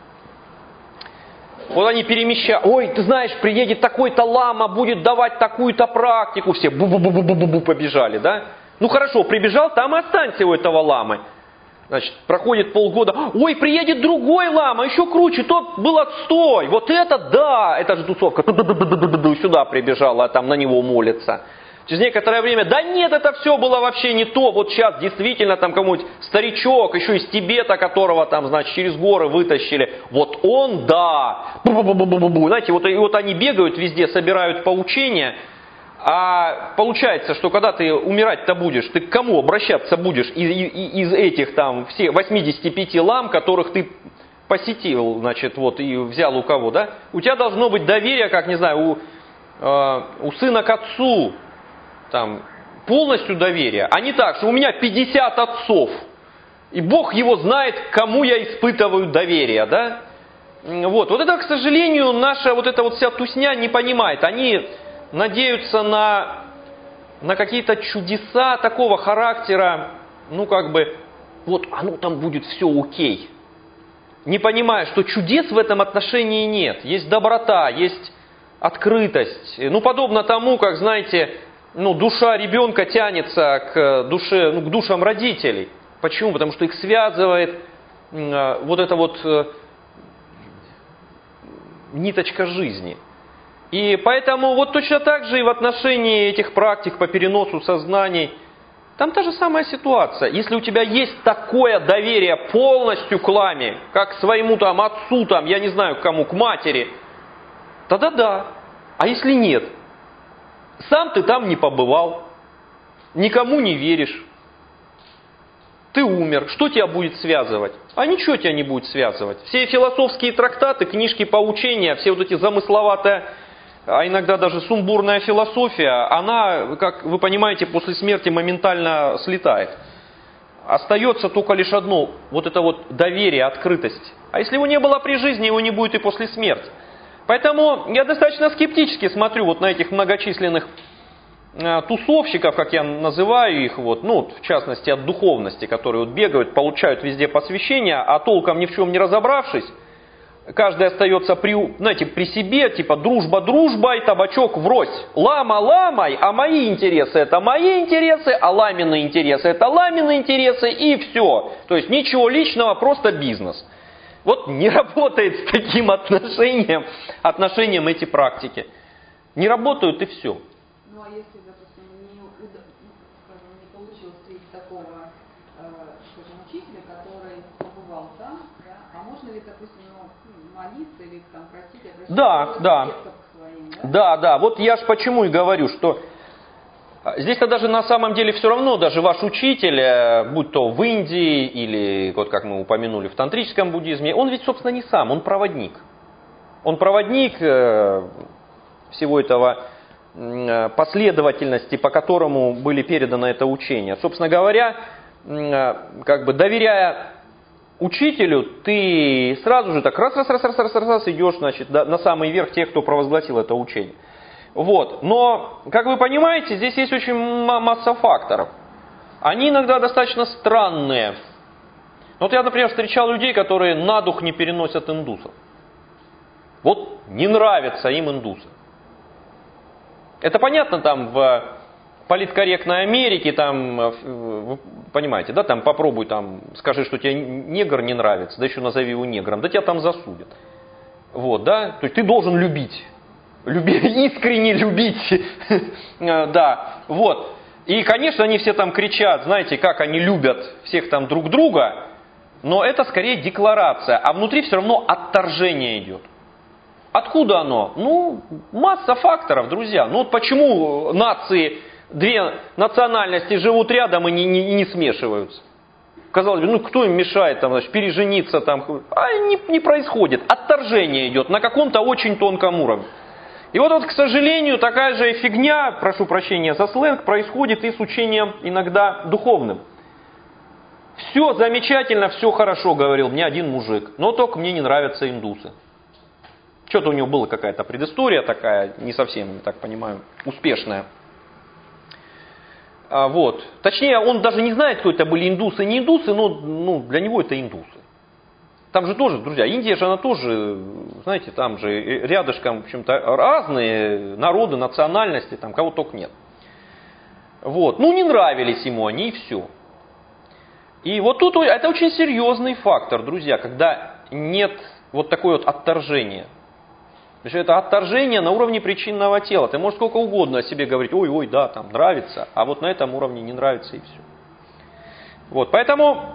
Вот они перемещают. Ой, ты знаешь, приедет такой-то лама, будет давать такую-то практику. Все бу-бу-бу-бу-бу побежали, да? Ну хорошо, прибежал, там и останься у этого ламы. Значит, проходит полгода. Ой, приедет другой лама, еще круче, тот был отстой. Вот это да, это же тусовка. Сюда прибежала, а там на него молится. Через некоторое время, да нет, это все было вообще не то. Вот сейчас действительно там кому-нибудь старичок, еще из Тибета, которого там, значит, через горы вытащили. Вот он, да. Бу-бу-бу-бу-бу-бу. Знаете, вот, и вот они бегают везде, собирают поучения. А получается, что когда ты умирать-то будешь, ты к кому обращаться будешь из, из этих там все восьмидесяти пяти лам, которых ты посетил, значит, вот, и взял у кого, да? У тебя должно быть доверие, как, не знаю, у, э, у сына к отцу, там, полностью доверие, а не так, что у меня пятьдесят отцов, и Бог его знает, кому я испытываю доверие, да? Вот, вот это, к сожалению, наша вот эта вот вся тусня не понимает. Они надеются на, на какие-то чудеса такого характера, ну как бы, вот оно там будет все окей. Не понимая, что чудес в этом отношении нет. Есть доброта, есть открытость. Ну подобно тому, как, знаете, ну, душа ребенка тянется к душе, ну, к душам родителей. Почему? Потому что их связывает э, вот эта вот э, ниточка жизни. И поэтому вот точно так же и в отношении этих практик по переносу сознаний, там та же самая ситуация. Если у тебя есть такое доверие полностью к ламе, как к своему там отцу, там, я не знаю к кому, к матери, тогда да. А если нет? Сам ты там не побывал, никому не веришь, ты умер, что тебя будет связывать? А ничего тебя не будет связывать. Все философские трактаты, книжки поучения, все вот эти замысловатые, а иногда даже сумбурная философия, она, как вы понимаете, после смерти моментально слетает. Остается только лишь одно, вот это вот доверие, открытость. А если его не было при жизни, его не будет и после смерти. Поэтому я достаточно скептически смотрю вот на этих многочисленных э, тусовщиков, как я называю их, вот, ну, в частности от духовности, которые вот бегают, получают везде посвящения, а толком ни в чем не разобравшись, каждый остается при, знаете, при себе, типа дружба дружбой, табачок врозь. Лама ламой, а мои интересы это мои интересы, а ламины интересы это ламины интересы, и все. То есть ничего личного, просто бизнес. Вот не работает с таким отношением, отношением эти практики. Не работают и все. Ну а если, допустим, не, скажем, не получилось встретить такого э, скажем, учителя, который побывал там, да? А можно ли, допустим, ну, молиться или там просить, обращаться да, да. к своим, да? Да, да. Вот я ж почему и говорю, что здесь-то даже на самом деле все равно, даже ваш учитель, будь то в Индии или, вот как мы упомянули, в тантрическом буддизме, он ведь, собственно, не сам, он проводник. Он проводник всего этого последовательности, по которому были переданы это учение. Собственно говоря, как бы доверяя учителю, ты сразу же так раз, раз, раз, раз, раз, раз, раз идешь, значит, на самый верх тех, кто провозгласил это учение. Вот. Но, как вы понимаете, здесь есть очень масса факторов. Они иногда достаточно странные. Вот я, например, встречал людей, которые на дух не переносят индусов. Вот не нравятся им индусы. Это понятно там в политкорректной Америке, там, вы понимаете, да, там попробуй там, скажи, что тебе негр не нравится, да еще назови его негром, да тебя там засудят. Вот, да, то есть ты должен любить. Люби, искренне любить. Да, вот. И, конечно, они все там кричат, знаете, как они любят всех там друг друга, но это скорее декларация, а внутри все равно отторжение идет. Откуда оно? Ну, масса факторов, друзья. Ну вот почему нации, две национальности живут рядом и не, не, не смешиваются? Казалось бы, ну кто им мешает там, значит, пережениться там? А не, не происходит. Отторжение идет на каком-то очень тонком уровне. И вот, вот, к сожалению, такая же фигня, прошу прощения за сленг, происходит и с учением иногда духовным. Все замечательно, все хорошо, говорил мне один мужик, но только мне не нравятся индусы. Что-то у него была какая-то предыстория такая, не совсем, я так понимаю, успешная. А, вот. Точнее, он даже не знает, кто это были индусы, не индусы, но ну, для него это индусы. Там же тоже, друзья, Индия же, она тоже, знаете, там же рядышком, в общем-то, разные народы, национальности, там кого только нет. Вот. Ну, не нравились ему они, и все. И вот тут это очень серьезный фактор, друзья, когда нет вот такое вот отторжение. То есть это отторжение на уровне причинного тела. Ты можешь сколько угодно о себе говорить, ой-ой, да, там нравится, а вот на этом уровне не нравится и все. Вот, поэтому...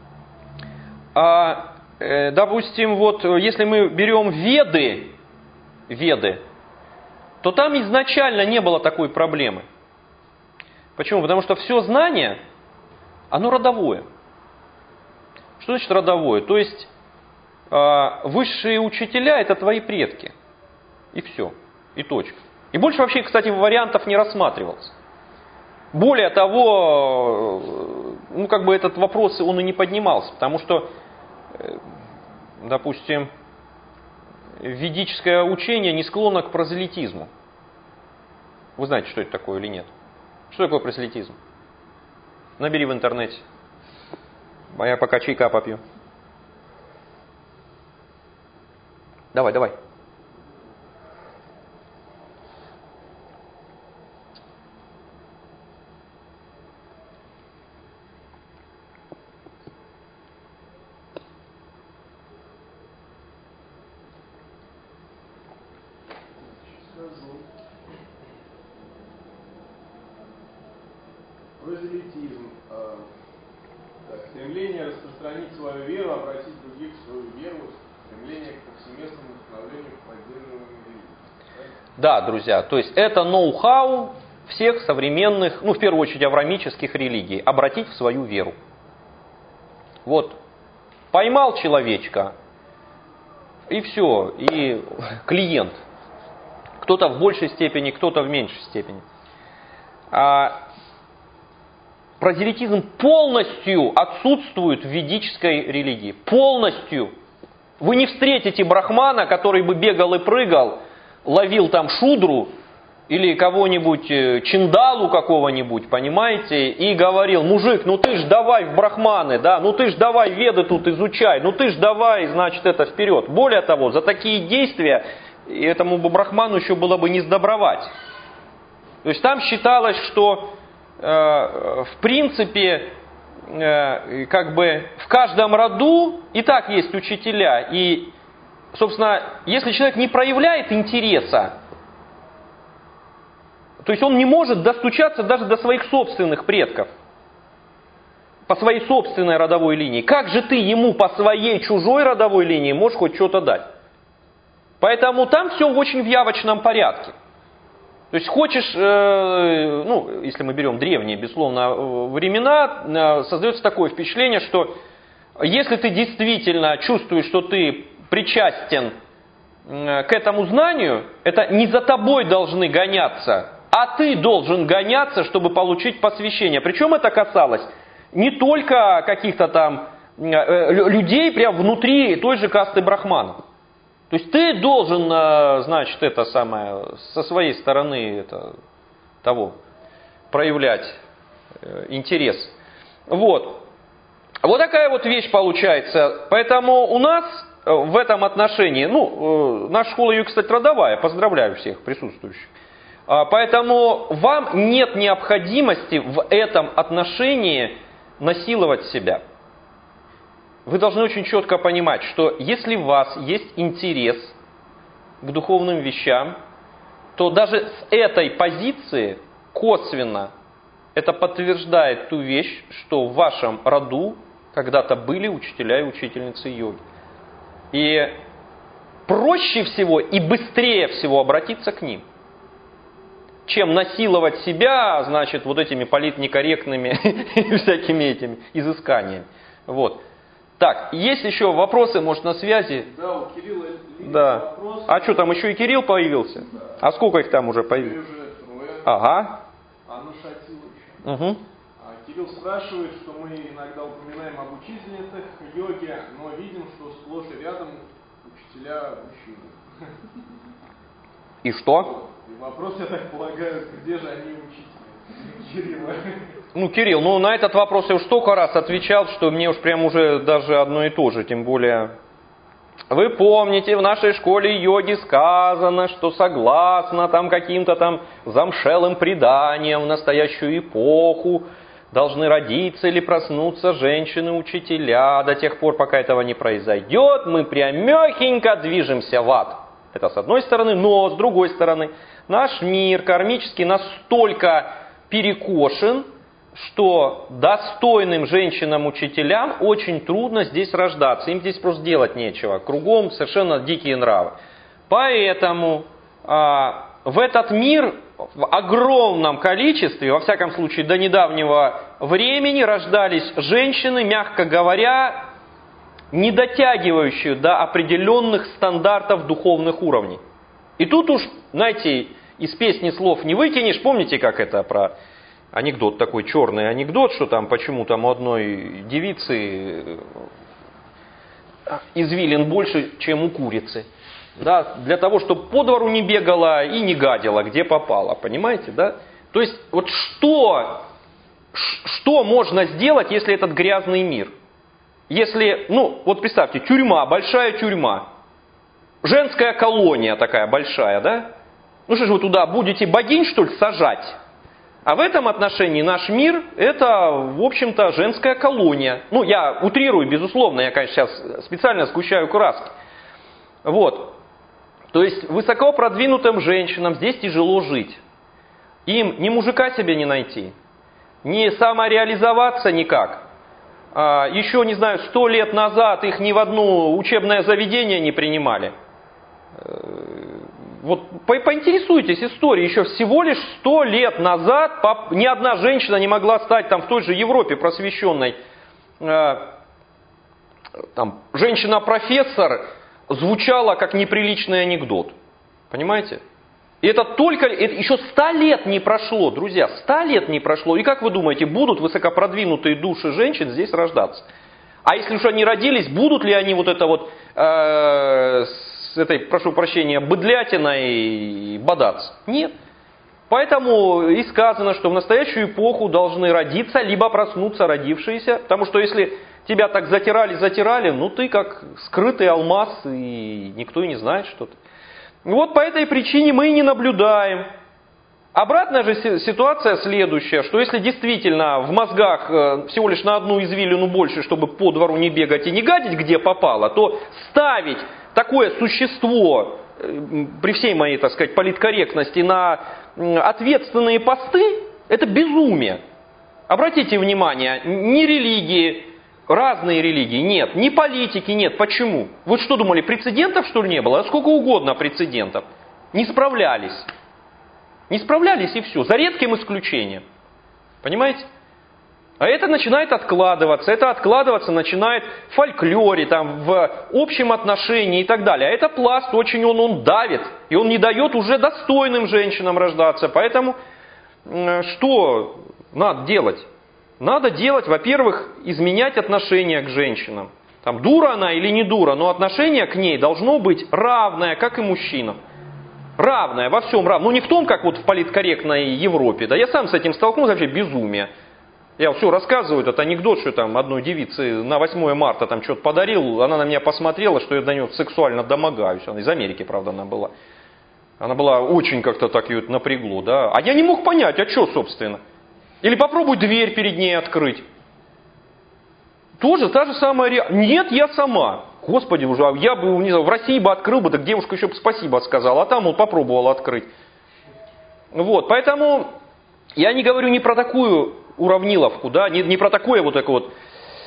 А, Допустим, вот если мы берем Веды, Веды, то там изначально не было такой проблемы. Почему? Потому что все знание, оно родовое. Что значит родовое? То есть высшие учителя это твои предки. И все. И точка. И больше вообще, кстати, вариантов не рассматривался. Более того, ну как бы этот вопрос он и не поднимался, потому что допустим, ведическое учение не склонно к прозелитизму. Вы знаете, что это такое или нет? Что такое прозелитизм? Набери в интернете. А я пока чайка попью. Давай, давай. Прозелитизм. Э, так, стремление распространить свою веру, обратить других в свою веру, стремление к повсеместному становлению поддерживаемой религии. Да, друзья, то есть это ноу-хау всех современных, ну в первую очередь авраамических религий, обратить в свою веру. Вот, поймал человечка, и все, и клиент. Кто-то в большей степени, кто-то в меньшей степени. А прозелитизм полностью отсутствует в ведической религии. Полностью. Вы не встретите брахмана, который бы бегал и прыгал, ловил там шудру или кого-нибудь, чиндалу какого-нибудь, понимаете, и говорил: мужик, ну ты ж давай в брахманы, да, ну ты ж давай веды тут изучай, ну ты ж давай, значит, это вперед. Более того, за такие действия этому бы брахману еще было бы не сдобровать. То есть там считалось, что в принципе, как бы в каждом роду и так есть учителя. И, собственно, если человек не проявляет интереса, то есть он не может достучаться даже до своих собственных предков, по своей собственной родовой линии. Как же ты ему по своей чужой родовой линии можешь хоть что-то дать? Поэтому там все очень в явочном порядке. То есть хочешь, э, ну, если мы берем древние, безусловно, времена, э, создается такое впечатление, что если ты действительно чувствуешь, что ты причастен э, к этому знанию, это не за тобой должны гоняться, а ты должен гоняться, чтобы получить посвящение. Причем это касалось не только каких-то там э, людей прямо внутри той же касты брахманов. То есть ты должен, значит, это самое, со своей стороны это, того, проявлять интерес. Вот. Вот такая вот вещь получается. Поэтому у нас в этом отношении, ну, наша школа ее, кстати, родовая, поздравляю всех присутствующих. Поэтому вам нет необходимости в этом отношении насиловать себя. Вы должны очень четко понимать, что если у вас есть интерес к духовным вещам, то даже с этой позиции косвенно это подтверждает ту вещь, что в вашем роду когда-то были учителя и учительницы йоги. И проще всего и быстрее всего обратиться к ним, чем насиловать себя, значит, вот этими политнекорректными всякими этими изысканиями. Вот. Так, есть еще вопросы, может, на связи? Да, у Кирилла есть Да. вопрос. А что, там еще и Кирилл появился? Да. А сколько их там уже Теперь появилось? уже трое. Ага. Анна Шатилович. Угу. А Кирилл спрашивает, что мы иногда упоминаем об учительницах йоги, но видим, что сплошь и рядом учителя мужчины. И что? И вопрос, я так полагаю, где же они учителя Кирилла? Ну, Кирилл, ну на этот вопрос я уж столько раз отвечал, что мне уж прям уже даже одно и то же, тем более... Вы помните, в нашей школе йоги сказано, что согласно там каким-то там замшелым преданиям в настоящую эпоху должны родиться или проснуться женщины-учителя. До тех пор, пока этого не произойдет, мы прямехенько движемся в ад. Это с одной стороны, но с другой стороны, наш мир кармически настолько перекошен, что достойным женщинам-учителям очень трудно здесь рождаться. Им здесь просто делать нечего. Кругом совершенно дикие нравы. Поэтому а, в этот мир в огромном количестве, во всяком случае до недавнего времени, рождались женщины, мягко говоря, не дотягивающие до определенных стандартов духовных уровней. И тут уж, знаете, из песни слов не выкинешь. Помните, как это про... Анекдот такой, черный анекдот, что там почему там у одной девицы извилин больше, чем у курицы. Да, для того, чтобы по двору не бегала и не гадила, где попала. Понимаете, да? То есть, вот что, что можно сделать, если этот грязный мир? Если, ну, вот представьте, тюрьма, большая тюрьма. Женская колония такая большая, да? Ну что же вы туда будете богинь, что ли, сажать? А в этом отношении наш мир – это, в общем-то, женская колония. Ну, я утрирую, безусловно, я, конечно, сейчас специально сгущаю краски. Вот. То есть, высоко продвинутым женщинам здесь тяжело жить. Им ни мужика себе не найти, ни самореализоваться никак. А, еще, не знаю, сто лет назад их ни в одно учебное заведение не принимали. Вот по поинтересуйтесь историей, еще всего лишь сто лет назад ни одна женщина не могла стать там в той же Европе просвещенной. Там, женщина-профессор звучала как неприличный анекдот. Понимаете? И это только, это еще ста лет не прошло, друзья, ста лет не прошло. И как вы думаете, будут высокопродвинутые души женщин здесь рождаться? А если уж они родились, будут ли они вот это вот... Э, с этой, прошу прощения, быдлятиной бодаться? Нет. Поэтому и сказано, что в настоящую эпоху должны родиться, либо проснуться родившиеся. Потому что если тебя так затирали-затирали, ну ты как скрытый алмаз, и никто и не знает, что ты. Вот по этой причине мы и не наблюдаем. Обратная же ситуация следующая, что если действительно в мозгах всего лишь на одну извилину больше, чтобы по двору не бегать и не гадить, где попало, то ставить такое существо, при всей моей, так сказать, политкорректности, на ответственные посты, это безумие. Обратите внимание, ни религии, разные религии, нет, ни политики, нет. Почему? Вы что думали, прецедентов, что ли, не было? А сколько угодно прецедентов. Не справлялись. Не справлялись и все, за редким исключением. Понимаете? А это начинает откладываться, это откладываться начинает в фольклоре, там, в общем отношении и так далее. А это пласт, очень он, он давит, и он не дает уже достойным женщинам рождаться. Поэтому что надо делать? Надо делать, во-первых, изменять отношение к женщинам. Там, дура она или не дура, но отношение к ней должно быть равное, как и мужчинам. Равное, во всем равное. Ну не в том, как вот в политкорректной Европе. Да я сам с этим столкнулся, вообще безумие. Я все рассказываю, этот анекдот, что там одной девице на восьмое марта там что-то подарил, она на меня посмотрела, что я до нее сексуально домогаюсь. Она из Америки, правда, она была. Она была очень как-то так ее напрягло, да. А я не мог понять, а что, собственно? Или попробуй дверь перед ней открыть. Тоже та же самая реакция. Нет, я сама. Господи, уже я бы, не знаю, в России бы открыл бы, так девушка еще бы спасибо сказала, а там он попробовал открыть. Вот, поэтому я не говорю не про такую уравниловку, да, не, не про такое вот такое вот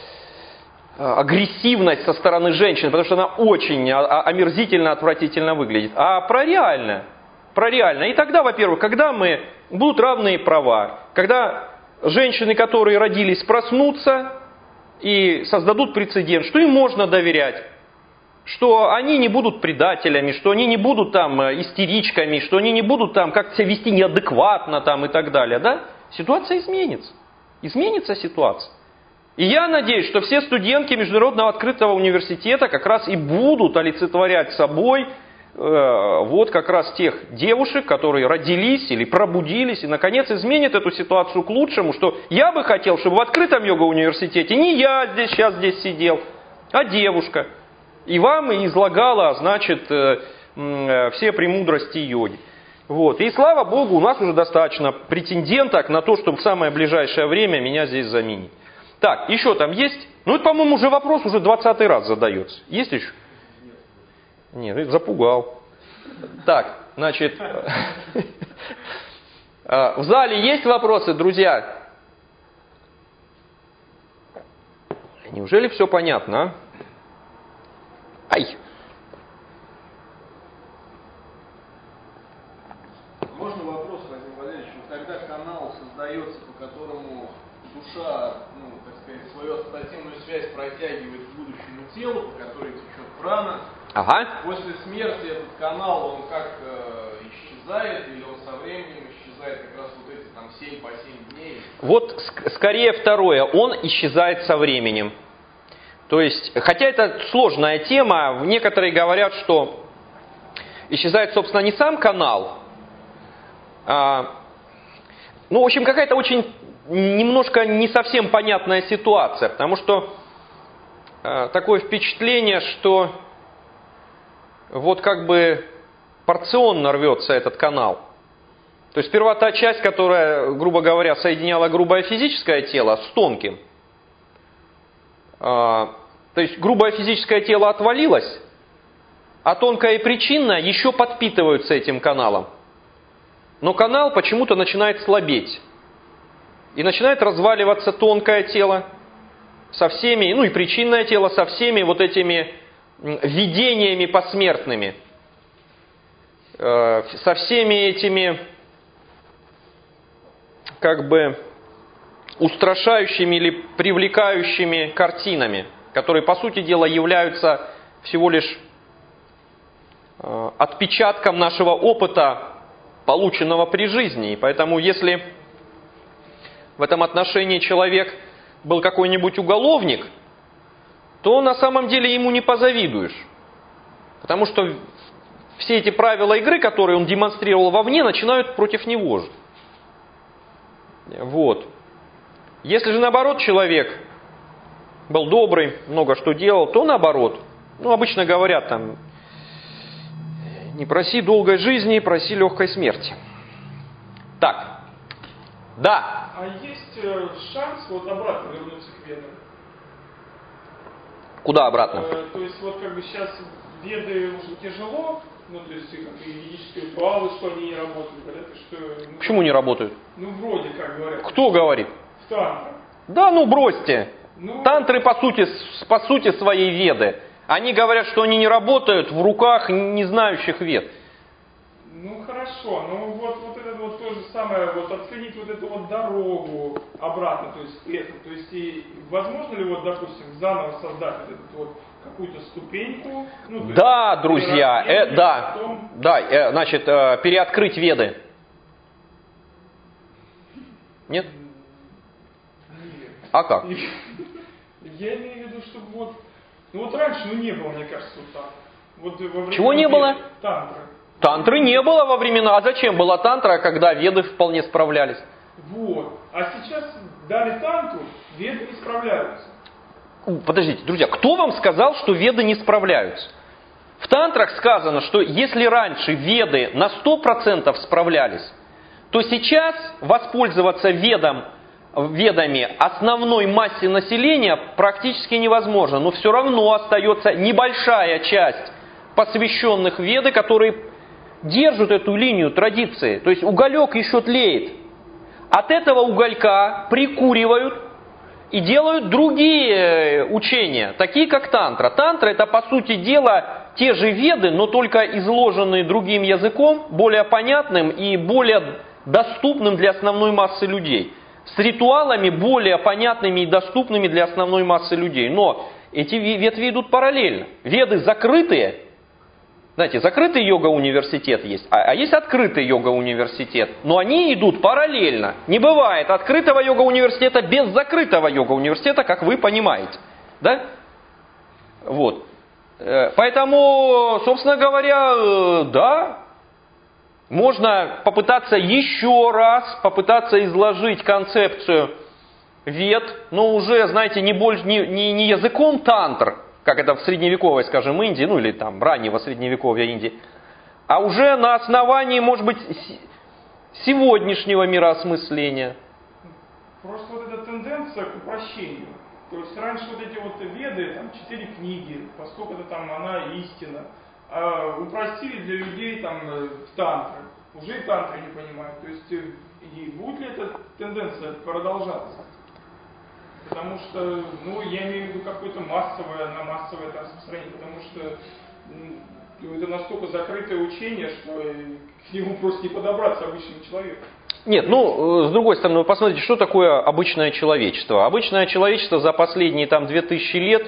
агрессивность со стороны женщин, потому что она очень омерзительно, отвратительно выглядит, а про реальное. Про реальное. И тогда, во-первых, когда мы будут равные права, когда женщины, которые родились, проснутся, и создадут прецедент, что им можно доверять, что они не будут предателями, что они не будут там истеричками, что они не будут там как-то себя вести неадекватно там, и так далее, да? Ситуация изменится. Изменится ситуация. И я надеюсь, что все студентки Международного открытого университета как раз и будут олицетворять собой э, вот как раз тех девушек, которые родились или пробудились и наконец изменят эту ситуацию к лучшему, что я бы хотел, чтобы в открытом йога-университете не я здесь сейчас здесь сидел, а девушка. И вам излагала, значит, э, э, все премудрости йоги. Вот. И слава Богу, у нас уже достаточно претенденток на то, чтобы в самое ближайшее время меня здесь заменить. Так, еще там есть? Ну, это, по-моему, уже вопрос уже двадцатый раз задается. Есть еще? Нет, это запугал. Так, значит, в зале есть вопросы, друзья? Неужели все понятно, а? Ай! Можно вопрос, Владимир Валерьевич? Вот когда канал создается, по которому душа, ну, так сказать, свою ассоциативную связь протягивает к будущему телу, по которой течет прана, Ага. после смерти этот канал, он как э, исчезает, или он со временем исчезает как раз вот эти там семь по семь дней? Вот ск- скорее второе, он исчезает со временем. То есть, хотя это сложная тема, некоторые говорят, что исчезает, собственно, не сам канал, а, ну, в общем, какая-то очень немножко не совсем понятная ситуация, потому что а, такое впечатление, что вот как бы порционно рвется этот канал. То есть сперва та часть, которая, грубо говоря, соединяла грубое физическое тело с тонким. А, то есть грубое физическое тело отвалилось, а тонкое и причинное еще подпитываются этим каналом. Но канал почему-то начинает слабеть. И начинает разваливаться тонкое тело со всеми, ну и причинное тело со всеми вот этими видениями посмертными. Э, со всеми этими как бы устрашающими или привлекающими картинами, которые, по сути дела, являются всего лишь э, отпечатком нашего опыта, полученного при жизни. И поэтому, если в этом отношении человек был какой-нибудь уголовник, то на самом деле ему не позавидуешь. Потому что все эти правила игры, которые он демонстрировал вовне, начинают против него же. Вот. Если же наоборот человек был добрый, много что делал, то наоборот. Ну, обычно говорят там, не проси долгой жизни, проси легкой смерти. Так. Да. А есть э, шанс вот обратно вернуться к ведам? Куда обратно? Э, то есть вот как бы сейчас веды уже тяжело, ну то есть как и ведические ритуалы, что они не работают, говорят, и что... Ну, почему не работают? Ну вроде как говорят. Кто говорит? В тантре. Да ну бросьте. Ну, Тантры по сути, по сути своей веды. Они говорят, что они не работают в руках не знающих вед. Ну хорошо, ну вот, вот это вот то же самое, вот отследить вот эту вот дорогу обратно, то есть это, то есть и возможно ли вот, допустим, заново создать вот эту вот какую-то ступеньку? Ну, то да, есть, друзья, э, да, потом... да, э, значит, э, переоткрыть веды. Нет? Нет. А как? Я имею в виду, что вот, ну вот раньше, ну не было, мне кажется, вот так. Вот во время Чего не вед, было? Тантры. Тантры не было во времена. А зачем была тантра, когда веды вполне справлялись? Вот. А сейчас дали тантру, веды не справляются. Подождите, друзья, кто вам сказал, что веды не справляются? В тантрах сказано, что если раньше веды на сто процентов справлялись, то сейчас воспользоваться ведом, ведами основной массе населения практически невозможно. Но все равно остается небольшая часть посвященных веды, которые держат эту линию традиции. То есть уголек еще тлеет. От этого уголька прикуривают и делают другие учения, такие как тантра. Тантра — это, по сути дела, те же веды, но только изложенные другим языком, более понятным и более доступным для основной массы людей. с ритуалами более понятными и доступными для основной массы людей. Но эти ветви идут параллельно. Веды закрытые. Знаете, закрытый йога-университет есть, а, а есть открытый йога-университет. Но они идут параллельно. Не бывает открытого йога-университета без закрытого йога-университета, как вы понимаете. Да? Вот. Поэтому, собственно говоря, да, можно попытаться еще раз, попытаться изложить концепцию вед, но уже, знаете, не, больше, не, не, не языком тантр, как это в средневековой, скажем, Индии, ну или там раннего средневековья Индии, а уже на основании, может быть, сегодняшнего мироосмысления. Просто вот эта тенденция к упрощению. То есть раньше вот эти вот веды, там четыре книги, поскольку это там она истина, а упростили для людей там тантры. Уже и тантры не понимают. То есть и будет ли эта тенденция продолжаться? Потому что, ну, я имею в виду какое-то массовое, на массовое это распространение, потому что ну, это настолько закрытое учение, что к нему просто не подобраться обычному человеку. Нет, ну, с другой стороны, вы посмотрите, что такое обычное человечество. Обычное человечество за последние там две тысячи лет,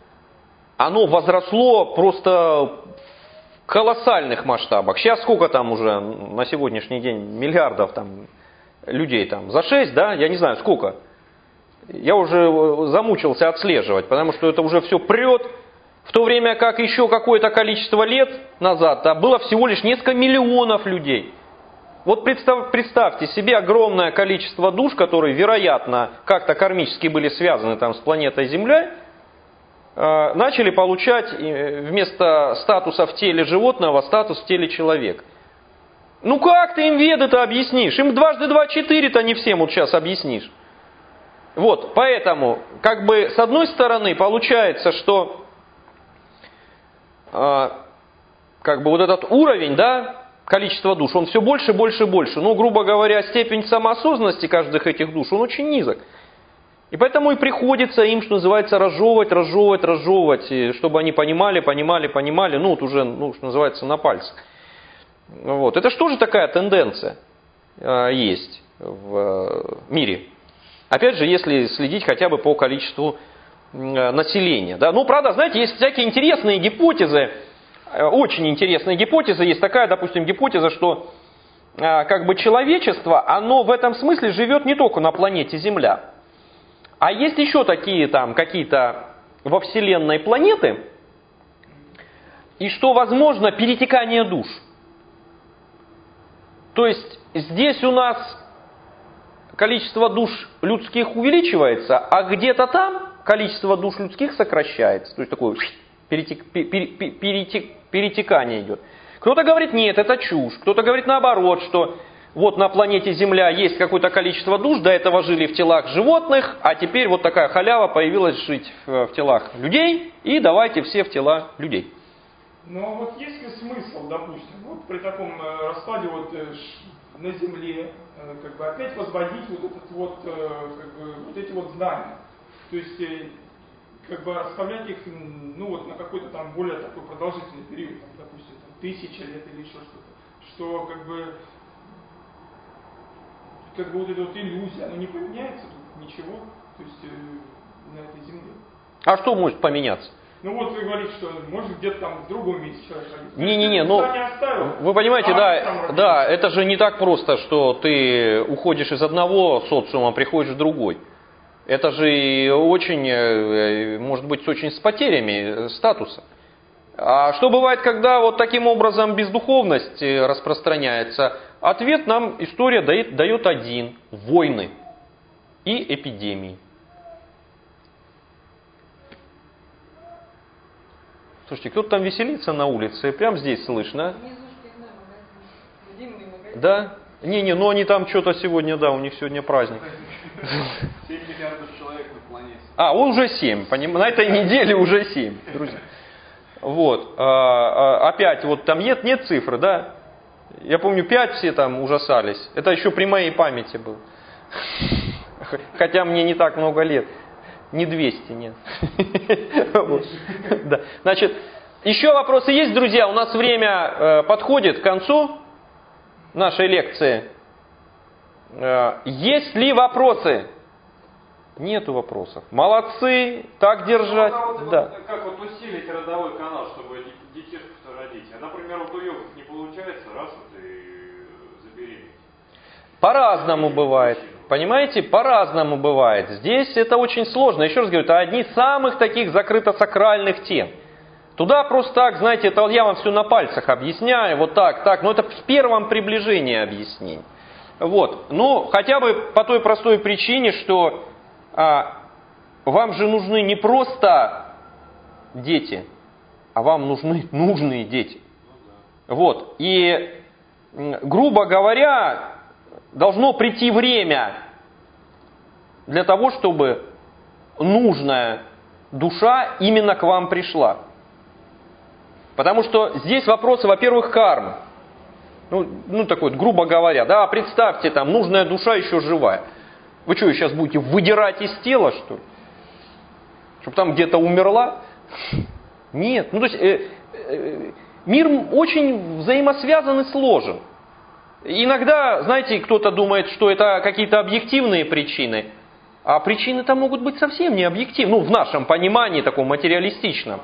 оно возросло просто в колоссальных масштабах. Сейчас сколько там уже на сегодняшний день миллиардов там людей там? За шесть, да? Я не знаю, сколько. Я уже замучился отслеживать, потому что это уже все прет. В то время как еще какое-то количество лет назад да, было всего лишь несколько миллионов людей. Вот представь, представьте себе огромное количество душ, которые, вероятно, как-то кармически были связаны там, с планетой Земля, э, начали получать вместо статуса в теле животного статус в теле человека. Ну как ты им веды-то объяснишь? Им дважды два четыре-то не всем вот сейчас объяснишь. Вот, поэтому, как бы, с одной стороны, получается, что э, как бы вот этот уровень, да, количество душ, он все больше, больше, больше. Ну, грубо говоря, степень самоосознанности каждых этих душ, он очень низок. И поэтому и приходится им, что называется, разжевывать, разжевывать, разжевывать, чтобы они понимали, понимали, понимали, ну, вот уже, ну, что называется, на пальцах. Вот. Это что же такая тенденция э, есть в э, мире? Опять же, если следить хотя бы по количеству э, населения. Да? Ну, правда, знаете, есть всякие интересные гипотезы, очень интересная гипотеза. Есть такая, допустим, гипотеза, что э, как бы человечество, оно в этом смысле живет не только на планете Земля. А есть еще такие там какие-то во Вселенной планеты, и что возможно перетекание душ. То есть здесь у нас количество душ людских увеличивается, а где-то там количество душ людских сокращается. То есть такое перетек, перетек, перетекание идет. Кто-то говорит, нет, это чушь. Кто-то говорит наоборот, что вот на планете Земля есть какое-то количество душ, до этого жили в телах животных, а теперь вот такая халява появилась жить в, в телах людей, и давайте все в тела людей. Ну а вот есть ли смысл, допустим, вот при таком э, раскладе вот э, ш, на Земле, э, как бы опять возводить вот этот вот, э, как бы, вот эти вот знания, то есть э, как бы оставлять их, ну вот на какой-то там более такой продолжительный период, там, допустим, там, тысяча лет или еще что-то, что как бы как бы вот эта вот иллюзия, она не поменяется тут ничего, то есть э, на этой Земле. А что может поменяться? Ну вот вы говорите, что может где-то там в другом месте человек родится. Не-не-не, ну, вы понимаете, да, да, это же не так просто, что ты уходишь из одного социума, приходишь в другой. Это же очень, может быть, очень с потерями статуса. А что бывает, когда вот таким образом бездуховность распространяется? Ответ нам история дает, дает один. Войны и эпидемии. Слушайте, кто-то там веселится на улице, прям здесь слышно. Да? Не-не, но они там что-то сегодня, да, у них сегодня праздник. семь миллиардов человек на планете. А, уже семь, поним... на этой неделе уже семь, друзья. Вот, а, а, опять, вот там нет, нет цифры, да? Я помню, пять все там ужасались. Это еще при моей памяти было. Хотя мне не так много лет. Не двести, нет. Да. Значит, еще вопросы есть, друзья? У нас время э, подходит к концу нашей лекции. Есть ли вопросы? Нету вопросов. Молодцы, так держать. Ну, а вот, да. вот, как вот усилить родовой канал, чтобы детишку-то родить? А, например, вот у йогов не получается, раз вот и забеременеть. По-разному бывает. Понимаете, по-разному бывает. Здесь это очень сложно. Еще раз говорю, это одни из самых таких закрыто-сакральных тем. Туда просто так, знаете, это я вам все на пальцах объясняю, вот так, так. Но это в первом приближении объяснений. Вот. Ну, хотя бы по той простой причине, что а, вам же нужны не просто дети, а вам нужны нужные дети. Вот. И, грубо говоря, должно прийти время для того, чтобы нужная душа именно к вам пришла. Потому что здесь вопросы, во-первых, кармы. Ну, ну такой вот, грубо говоря, да, представьте, там, нужная душа еще живая. Вы что, ее сейчас будете выдирать из тела, что ли? Чтобы там где-то умерла? Нет. Ну, то есть, э, э, мир очень взаимосвязан и сложен. Иногда, знаете, кто-то думает, что это какие-то объективные причины, а причины-то могут быть совсем не объективны. Ну, в нашем понимании, таком материалистичном.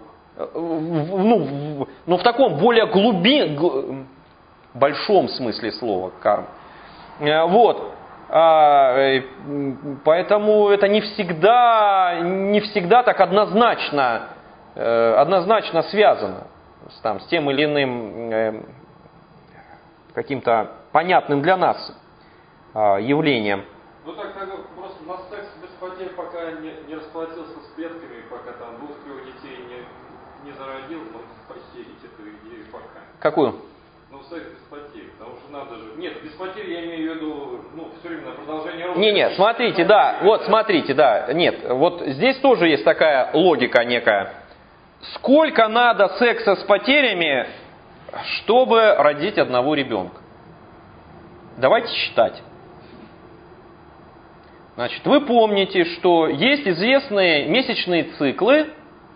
Ну, в, ну, в таком более глубин, большом смысле слова карма. Вот. А, поэтому это не всегда, не всегда так однозначно, однозначно связано с, там, с тем или иным каким-то понятным для нас явлением. Ну так, так просто на секс без потерь, пока не, не расплатился с предками, пока там двух-трех детей не, не зародил, но похерить эту идею пока. Какую? Ну, секс без потерь, потому что надо же... Нет, без потерь я имею в виду, ну, все время на продолжение рода. Не, не, смотрите, да, вот смотрите, да, нет, вот здесь тоже есть такая логика некая. Сколько надо секса с потерями, чтобы родить одного ребенка? Давайте считать. Значит, вы помните, что есть известные месячные циклы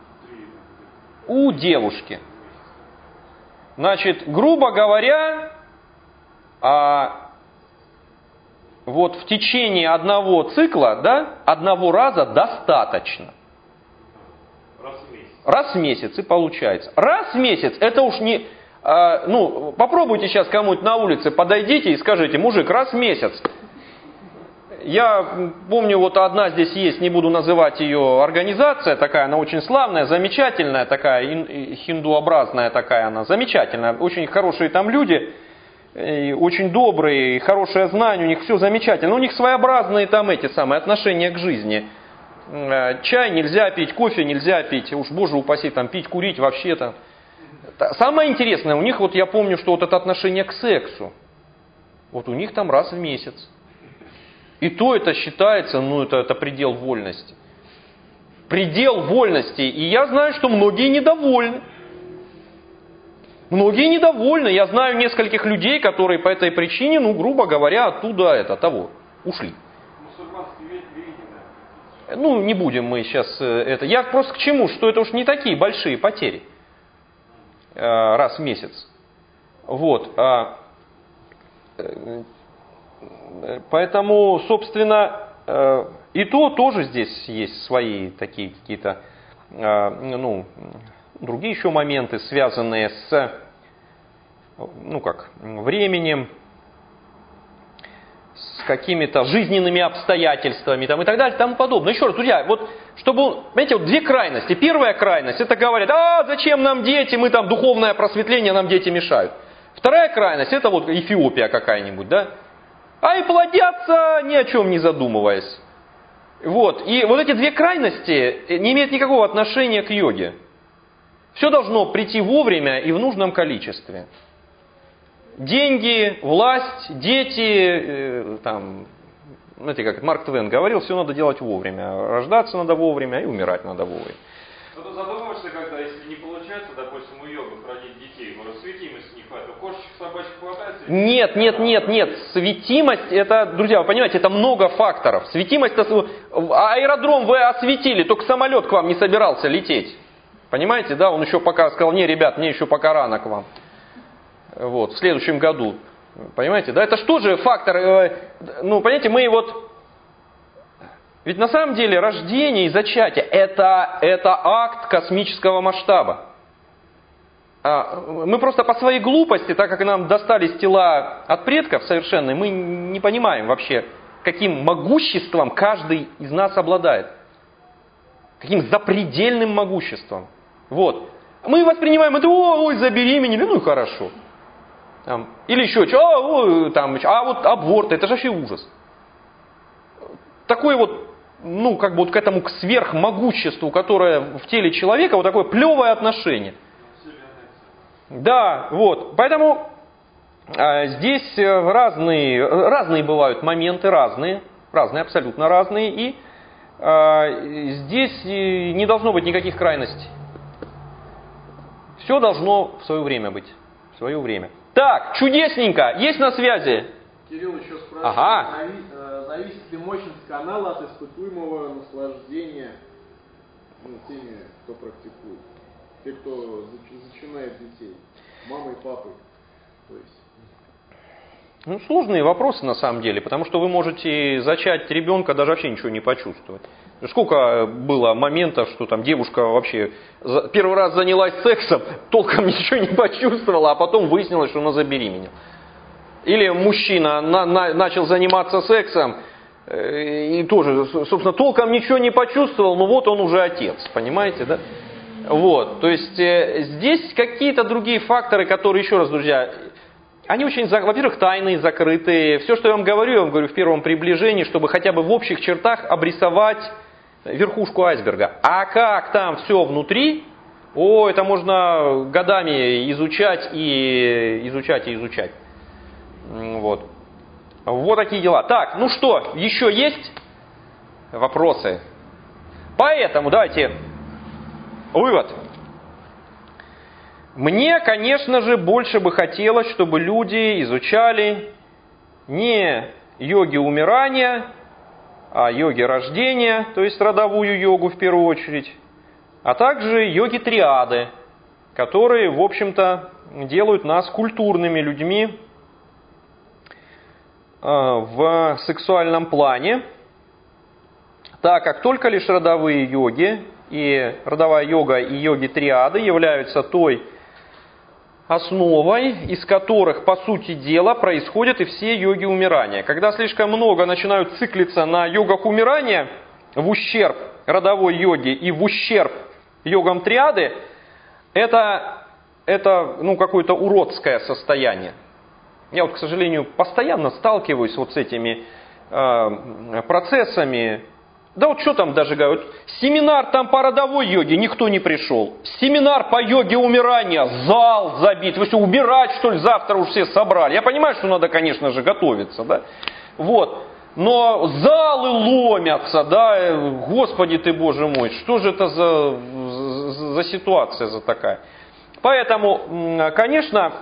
у девушки. Значит, грубо говоря, а, вот в течение одного цикла, да, одного раза достаточно. Раз в месяц. Раз в месяц и получается. Раз в месяц, это уж не... А, ну, попробуйте сейчас кому-нибудь на улице, подойдите и скажите: мужик, раз в месяц. Я помню, вот одна здесь есть, не буду называть ее, организация такая, она очень славная, замечательная такая, хиндуобразная такая она, замечательная, очень хорошие там люди, очень добрые, хорошее знание, у них все замечательно, но у них своеобразные там эти самые отношения к жизни. Чай нельзя пить, кофе нельзя пить, уж боже упаси, там пить, курить вообще-то. Самое интересное, у них вот я помню, что вот это отношение к сексу, вот у них там раз в месяц. И то это считается, ну это, это предел вольности. Предел вольности. И я знаю, что многие недовольны. Многие недовольны. Я знаю нескольких людей, которые по этой причине, ну грубо говоря, оттуда это, того, ушли. Ну не будем мы сейчас это. Я просто к чему, что это уж не такие большие потери. Раз в месяц. Вот. Поэтому, собственно, и то тоже здесь есть свои такие какие-то, ну, другие еще моменты, связанные с, ну как, временем, с какими-то жизненными обстоятельствами там, и так далее и тому подобное. Еще раз, друзья, вот чтобы, понимаете, вот две крайности. Первая крайность, это говорят: а зачем нам дети, мы там духовное просветление, нам дети мешают. Вторая крайность, это вот Эфиопия какая-нибудь, да? А и плодятся, ни о чем не задумываясь. Вот. И вот эти две крайности не имеют никакого отношения к йоге. Все должно прийти вовремя и в нужном количестве. Деньги, власть, дети, там, знаете, как Марк Твен говорил, все надо делать вовремя. Рождаться надо вовремя и умирать надо вовремя. Ну, ты задумываешься, когда, если не получается, допустим, у йогов родить детей, может, светимости не хватает, у кошечек, собачек хватает? Нет, нет, нет, нет. Светимость, это, друзья, вы понимаете, это много факторов. Светимость, аэродром вы осветили, только самолет к вам не собирался лететь. Понимаете, да, он еще пока сказал: не, ребят, мне еще пока рано к вам. Вот, в следующем году. Понимаете, да? Это что же фактор, ну, понимаете, мы вот... Ведь на самом деле рождение и зачатие это, это акт космического масштаба. Мы просто по своей глупости, так как нам достались тела от предков совершенные, мы не понимаем вообще, каким могуществом каждый из нас обладает. Каким запредельным могуществом. Вот. Мы воспринимаем это, ой, забеременели, ну и хорошо. Там, или еще что, а, ой, там, а вот аборт, это же вообще ужас. Такой вот, ну, как бы вот к этому, к сверхмогуществу, которое в теле человека, вот такое плевое отношение. Да, вот. Поэтому э, здесь разные, разные бывают моменты, разные, разные, абсолютно разные. И э, здесь не должно быть никаких крайностей. Все должно в свое время быть. В свое время. Так, чудесненько. Есть на связи? Кирилл еще спрашивает, ага. зави- зависит ли мощность канала от испытуемого наслаждения, ну, теми, кто практикует? Те, кто зач- зачинает детей, мамой и папой. То есть. Ну, сложные вопросы на самом деле, потому что вы можете зачать ребенка, даже вообще ничего не почувствовать. Сколько было моментов, что там девушка вообще первый раз занялась сексом, толком ничего не почувствовала, а потом выяснилось, что она забеременела. Или мужчина на, на, начал заниматься сексом э, и тоже, собственно, толком ничего не почувствовал, но вот он уже отец, понимаете, да? Вот, то есть э, здесь какие-то другие факторы, которые, еще раз, друзья, они очень, во-первых, тайные, закрытые. Все, что я вам говорю, я вам говорю в первом приближении, чтобы хотя бы в общих чертах обрисовать верхушку айсберга. А как там все внутри, о, это можно годами изучать и изучать и изучать. Вот. Вот такие дела. Так, ну что, еще есть вопросы? Поэтому давайте вывод. Мне, конечно же, больше бы хотелось, чтобы люди изучали не йоги умирания, а йоги рождения, то есть родовую йогу в первую очередь, а также йоги триады, которые, в общем-то, делают нас культурными людьми в сексуальном плане, так как только лишь родовые йоги и родовая йога и йоги триады являются той основой, из которых, по сути дела, происходят и все йоги умирания. Когда слишком много начинают циклиться на йогах умирания в ущерб родовой йоги и в ущерб йогам триады, это, это ну, какое-то уродское состояние. Я вот, к сожалению, постоянно сталкиваюсь вот с этими э, процессами. Да вот что там даже говорят, семинар там по родовой йоге, никто не пришел. Семинар по йоге умирания, зал забит. Вы что, убирать, что ли, завтра уж все собрали? Я понимаю, что надо, конечно же, готовиться, да? Вот. Но залы ломятся, да? Господи ты, Боже мой, что же это за, за, за ситуация за такая? Поэтому, конечно,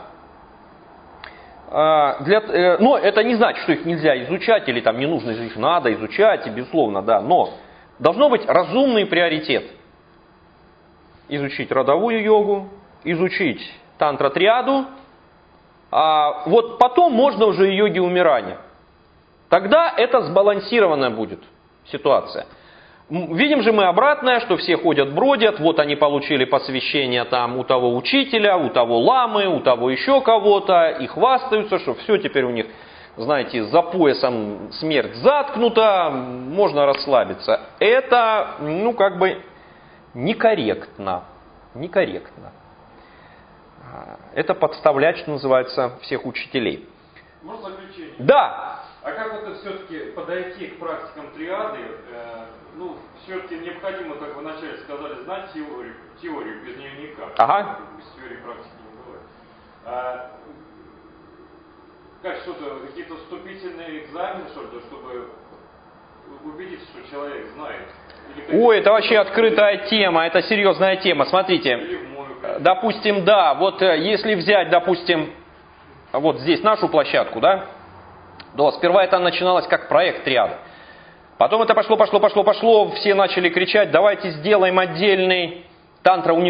для, но это не значит, что их нельзя изучать или там не нужно, их надо изучать, и безусловно, да. Но должно быть разумный приоритет. Изучить родовую йогу, изучить тантра-триаду, а вот потом можно уже и йоги умирания. Тогда это сбалансированная будет ситуация. Видим же мы обратное, что все ходят, бродят, вот они получили посвящение там у того учителя, у того ламы, у того еще кого-то, и хвастаются, что все теперь у них, знаете, за поясом смерть заткнута, можно расслабиться. Это, ну, как бы некорректно, некорректно. Это подставлять, что называется, всех учителей. Можно заключение? Да. А как вот это все-таки подойти к практикам триады? Э, ну, все-таки необходимо, как вы вначале сказали, знать теорию. Теорию без нее никак. Ага. Без теории практики не бывает. А, как что-то, какие-то вступительные экзамены, что ли, чтобы убедиться, что человек знает? Ой, это вообще открытая тема, это серьезная тема. Смотрите, допустим, да, вот если взять, допустим, вот здесь нашу площадку, да, то сперва это начиналось как проект триады. Потом это пошло, пошло, пошло, пошло, все начали кричать, давайте сделаем отдельный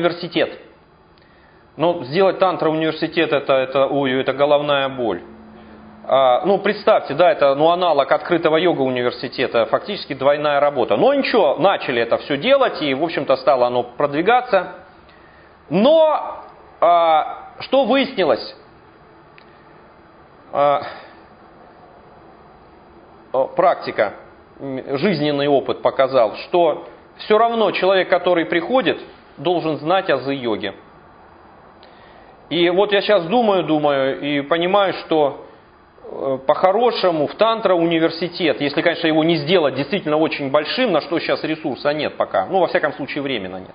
тантра-университет. Но сделать тантра-университет, это, это, ой, это головная боль. Ну, представьте, да, это ну, аналог открытого йога-университета, фактически двойная работа. Но ничего, начали это все делать, и, в общем-то, стало оно продвигаться. Но а, что выяснилось? А, практика, жизненный опыт показал, что все равно человек, который приходит, должен знать азы йоги. И вот я сейчас думаю, думаю и понимаю, что по-хорошему в тантра-университет, если, конечно, его не сделать действительно очень большим, на что сейчас ресурса нет пока, ну, во всяком случае, временно нет,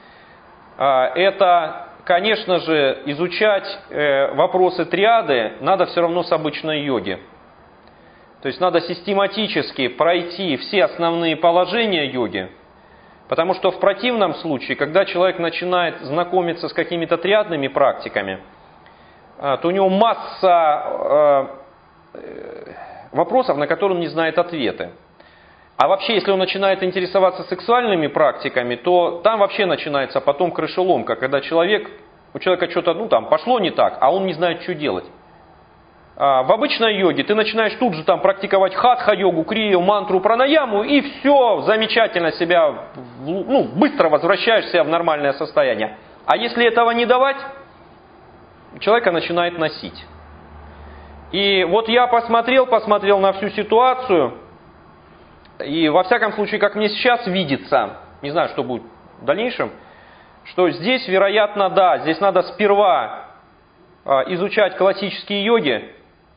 это, конечно же, изучать вопросы триады надо все равно с обычной йоги. То есть надо систематически пройти все основные положения йоги, потому что в противном случае, когда человек начинает знакомиться с какими-то триадными практиками, то у него масса вопросов, на которые он не знает ответы. А вообще, если он начинает интересоваться сексуальными практиками, то там вообще начинается потом крышеломка, когда человек, у человека что-то, ну там, пошло не так, а он не знает, что делать. А в обычной йоге ты начинаешь тут же там практиковать хатха-йогу, крию, мантру, пранаяму, и все, замечательно себя, ну, быстро возвращаешься в нормальное состояние. А если этого не давать, человека начинает носить. И вот я посмотрел, посмотрел на всю ситуацию, и во всяком случае, как мне сейчас видится, не знаю, что будет в дальнейшем, что здесь, вероятно, да, здесь надо сперва изучать классические йоги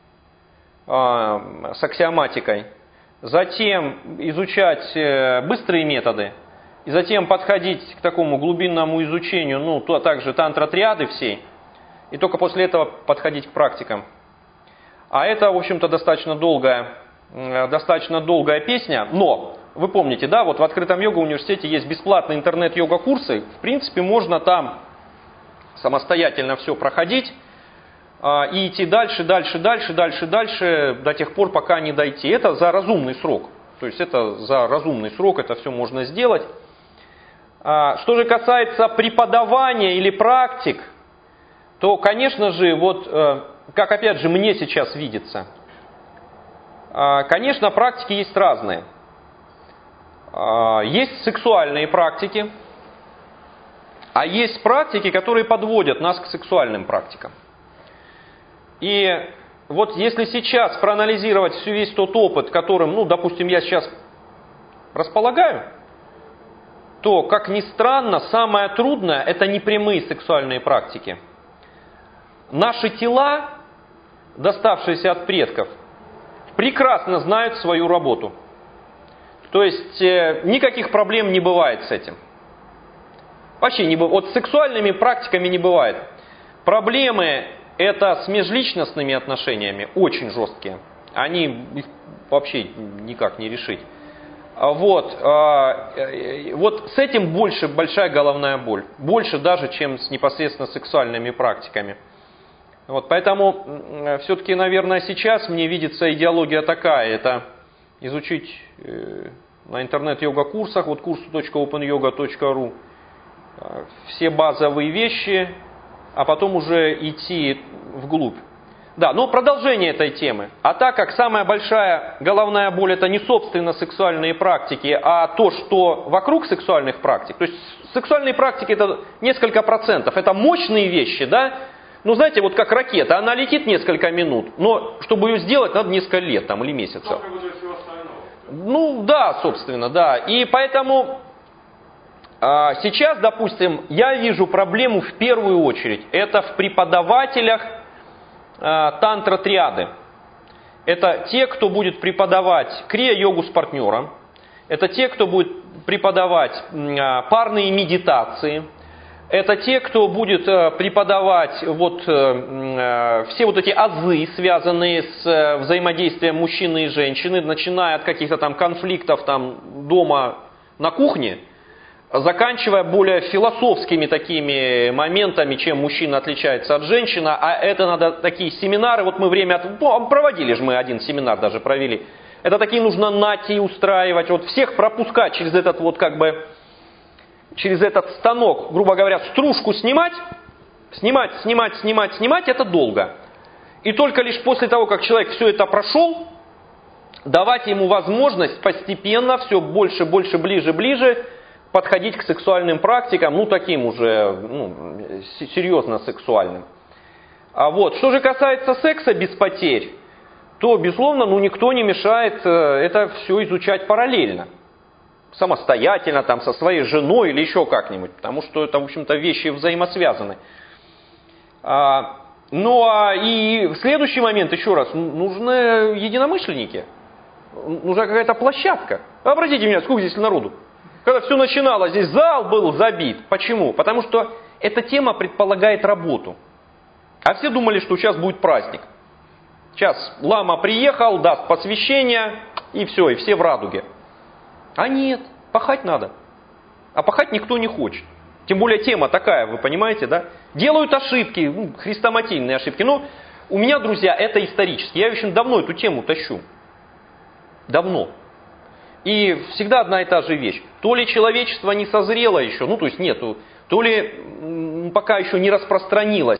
с аксиоматикой, затем изучать быстрые методы, и затем подходить к такому глубинному изучению, ну, то, также тантра-триады всей, и только после этого подходить к практикам. А это, в общем-то, достаточно долгая, достаточно долгая песня, но, вы помните, да, вот в открытом йога-университете есть бесплатные интернет-йога-курсы, в принципе, можно там самостоятельно все проходить и идти дальше, дальше, дальше, дальше, дальше, до тех пор, пока не дойти. Это за разумный срок, то есть это за разумный срок это все можно сделать. Что же касается преподавания или практик, то, конечно же, вот, как опять же мне сейчас видится, конечно, практики есть разные. Есть сексуальные практики, а есть практики, которые подводят нас к сексуальным практикам. И вот если сейчас проанализировать всю весь тот опыт, которым, ну, допустим, я сейчас располагаю, то, как ни странно, самое трудное – это непрямые сексуальные практики. Наши тела, доставшиеся от предков, прекрасно знают свою работу. То есть э, никаких проблем не бывает с этим. Вообще не бывает. Вот с сексуальными практиками не бывает. Проблемы это с межличностными отношениями, очень жесткие. Они их вообще никак не решить. Вот, вот с этим больше большая головная боль. Больше даже, чем с непосредственно сексуальными практиками. Вот, поэтому все-таки, наверное, сейчас мне видится идеология такая. Это изучить на интернет-йога-курсах, вот курс точка опен йога точка ру, все базовые вещи, а потом уже идти вглубь. Да, но продолжение этой темы. А так как самая большая головная боль это не собственно сексуальные практики, а то, что вокруг сексуальных практик. То есть сексуальные практики это несколько процентов. Это мощные вещи, да? Ну, знаете, вот как ракета, она летит несколько минут, но чтобы ее сделать, надо несколько лет там, или месяцев. Ну, да, собственно, да. И поэтому а, сейчас, допустим, я вижу проблему в первую очередь. Это в преподавателях тантра-триады. Это те, кто будет преподавать крия-йогу с партнером. Это те, кто будет преподавать парные медитации. Это те, кто будет преподавать вот, все вот эти азы, связанные с взаимодействием мужчины и женщины, начиная от каких-то там конфликтов там, дома на кухне, заканчивая более философскими такими моментами, чем мужчина отличается от женщины, а это надо такие семинары, вот мы время, от... проводили же мы один семинар даже провели, это такие нужно нати устраивать, вот всех пропускать через этот вот как бы, через этот станок, грубо говоря, стружку снимать, снимать, снимать, снимать, снимать, это долго. И только лишь после того, как человек все это прошел, давать ему возможность постепенно, все больше, больше, ближе, ближе подходить к сексуальным практикам, ну таким уже ну, серьезно сексуальным. А вот, что же касается секса без потерь, то, безусловно, ну никто не мешает это все изучать параллельно. Самостоятельно, там, со своей женой или еще как-нибудь, потому что это, в общем-то, вещи взаимосвязаны. А, ну а и в следующий момент, еще раз, нужны единомышленники. Нужна какая-то площадка. Обратите меня, сколько здесь народу? Когда все начиналось, здесь зал был забит. Почему? Потому что эта тема предполагает работу. А все думали, что сейчас будет праздник. Сейчас лама приехал, даст посвящение, и все, и все в радуге. А нет, пахать надо. А пахать никто не хочет. Тем более тема такая, вы понимаете, да? Делают ошибки, ну, хрестоматийные ошибки. Но у меня, друзья, это исторически. Я очень давно эту тему тащу. Давно. И всегда одна и та же вещь. То ли человечество не созрело еще, ну то есть нету, то ли пока еще не распространилось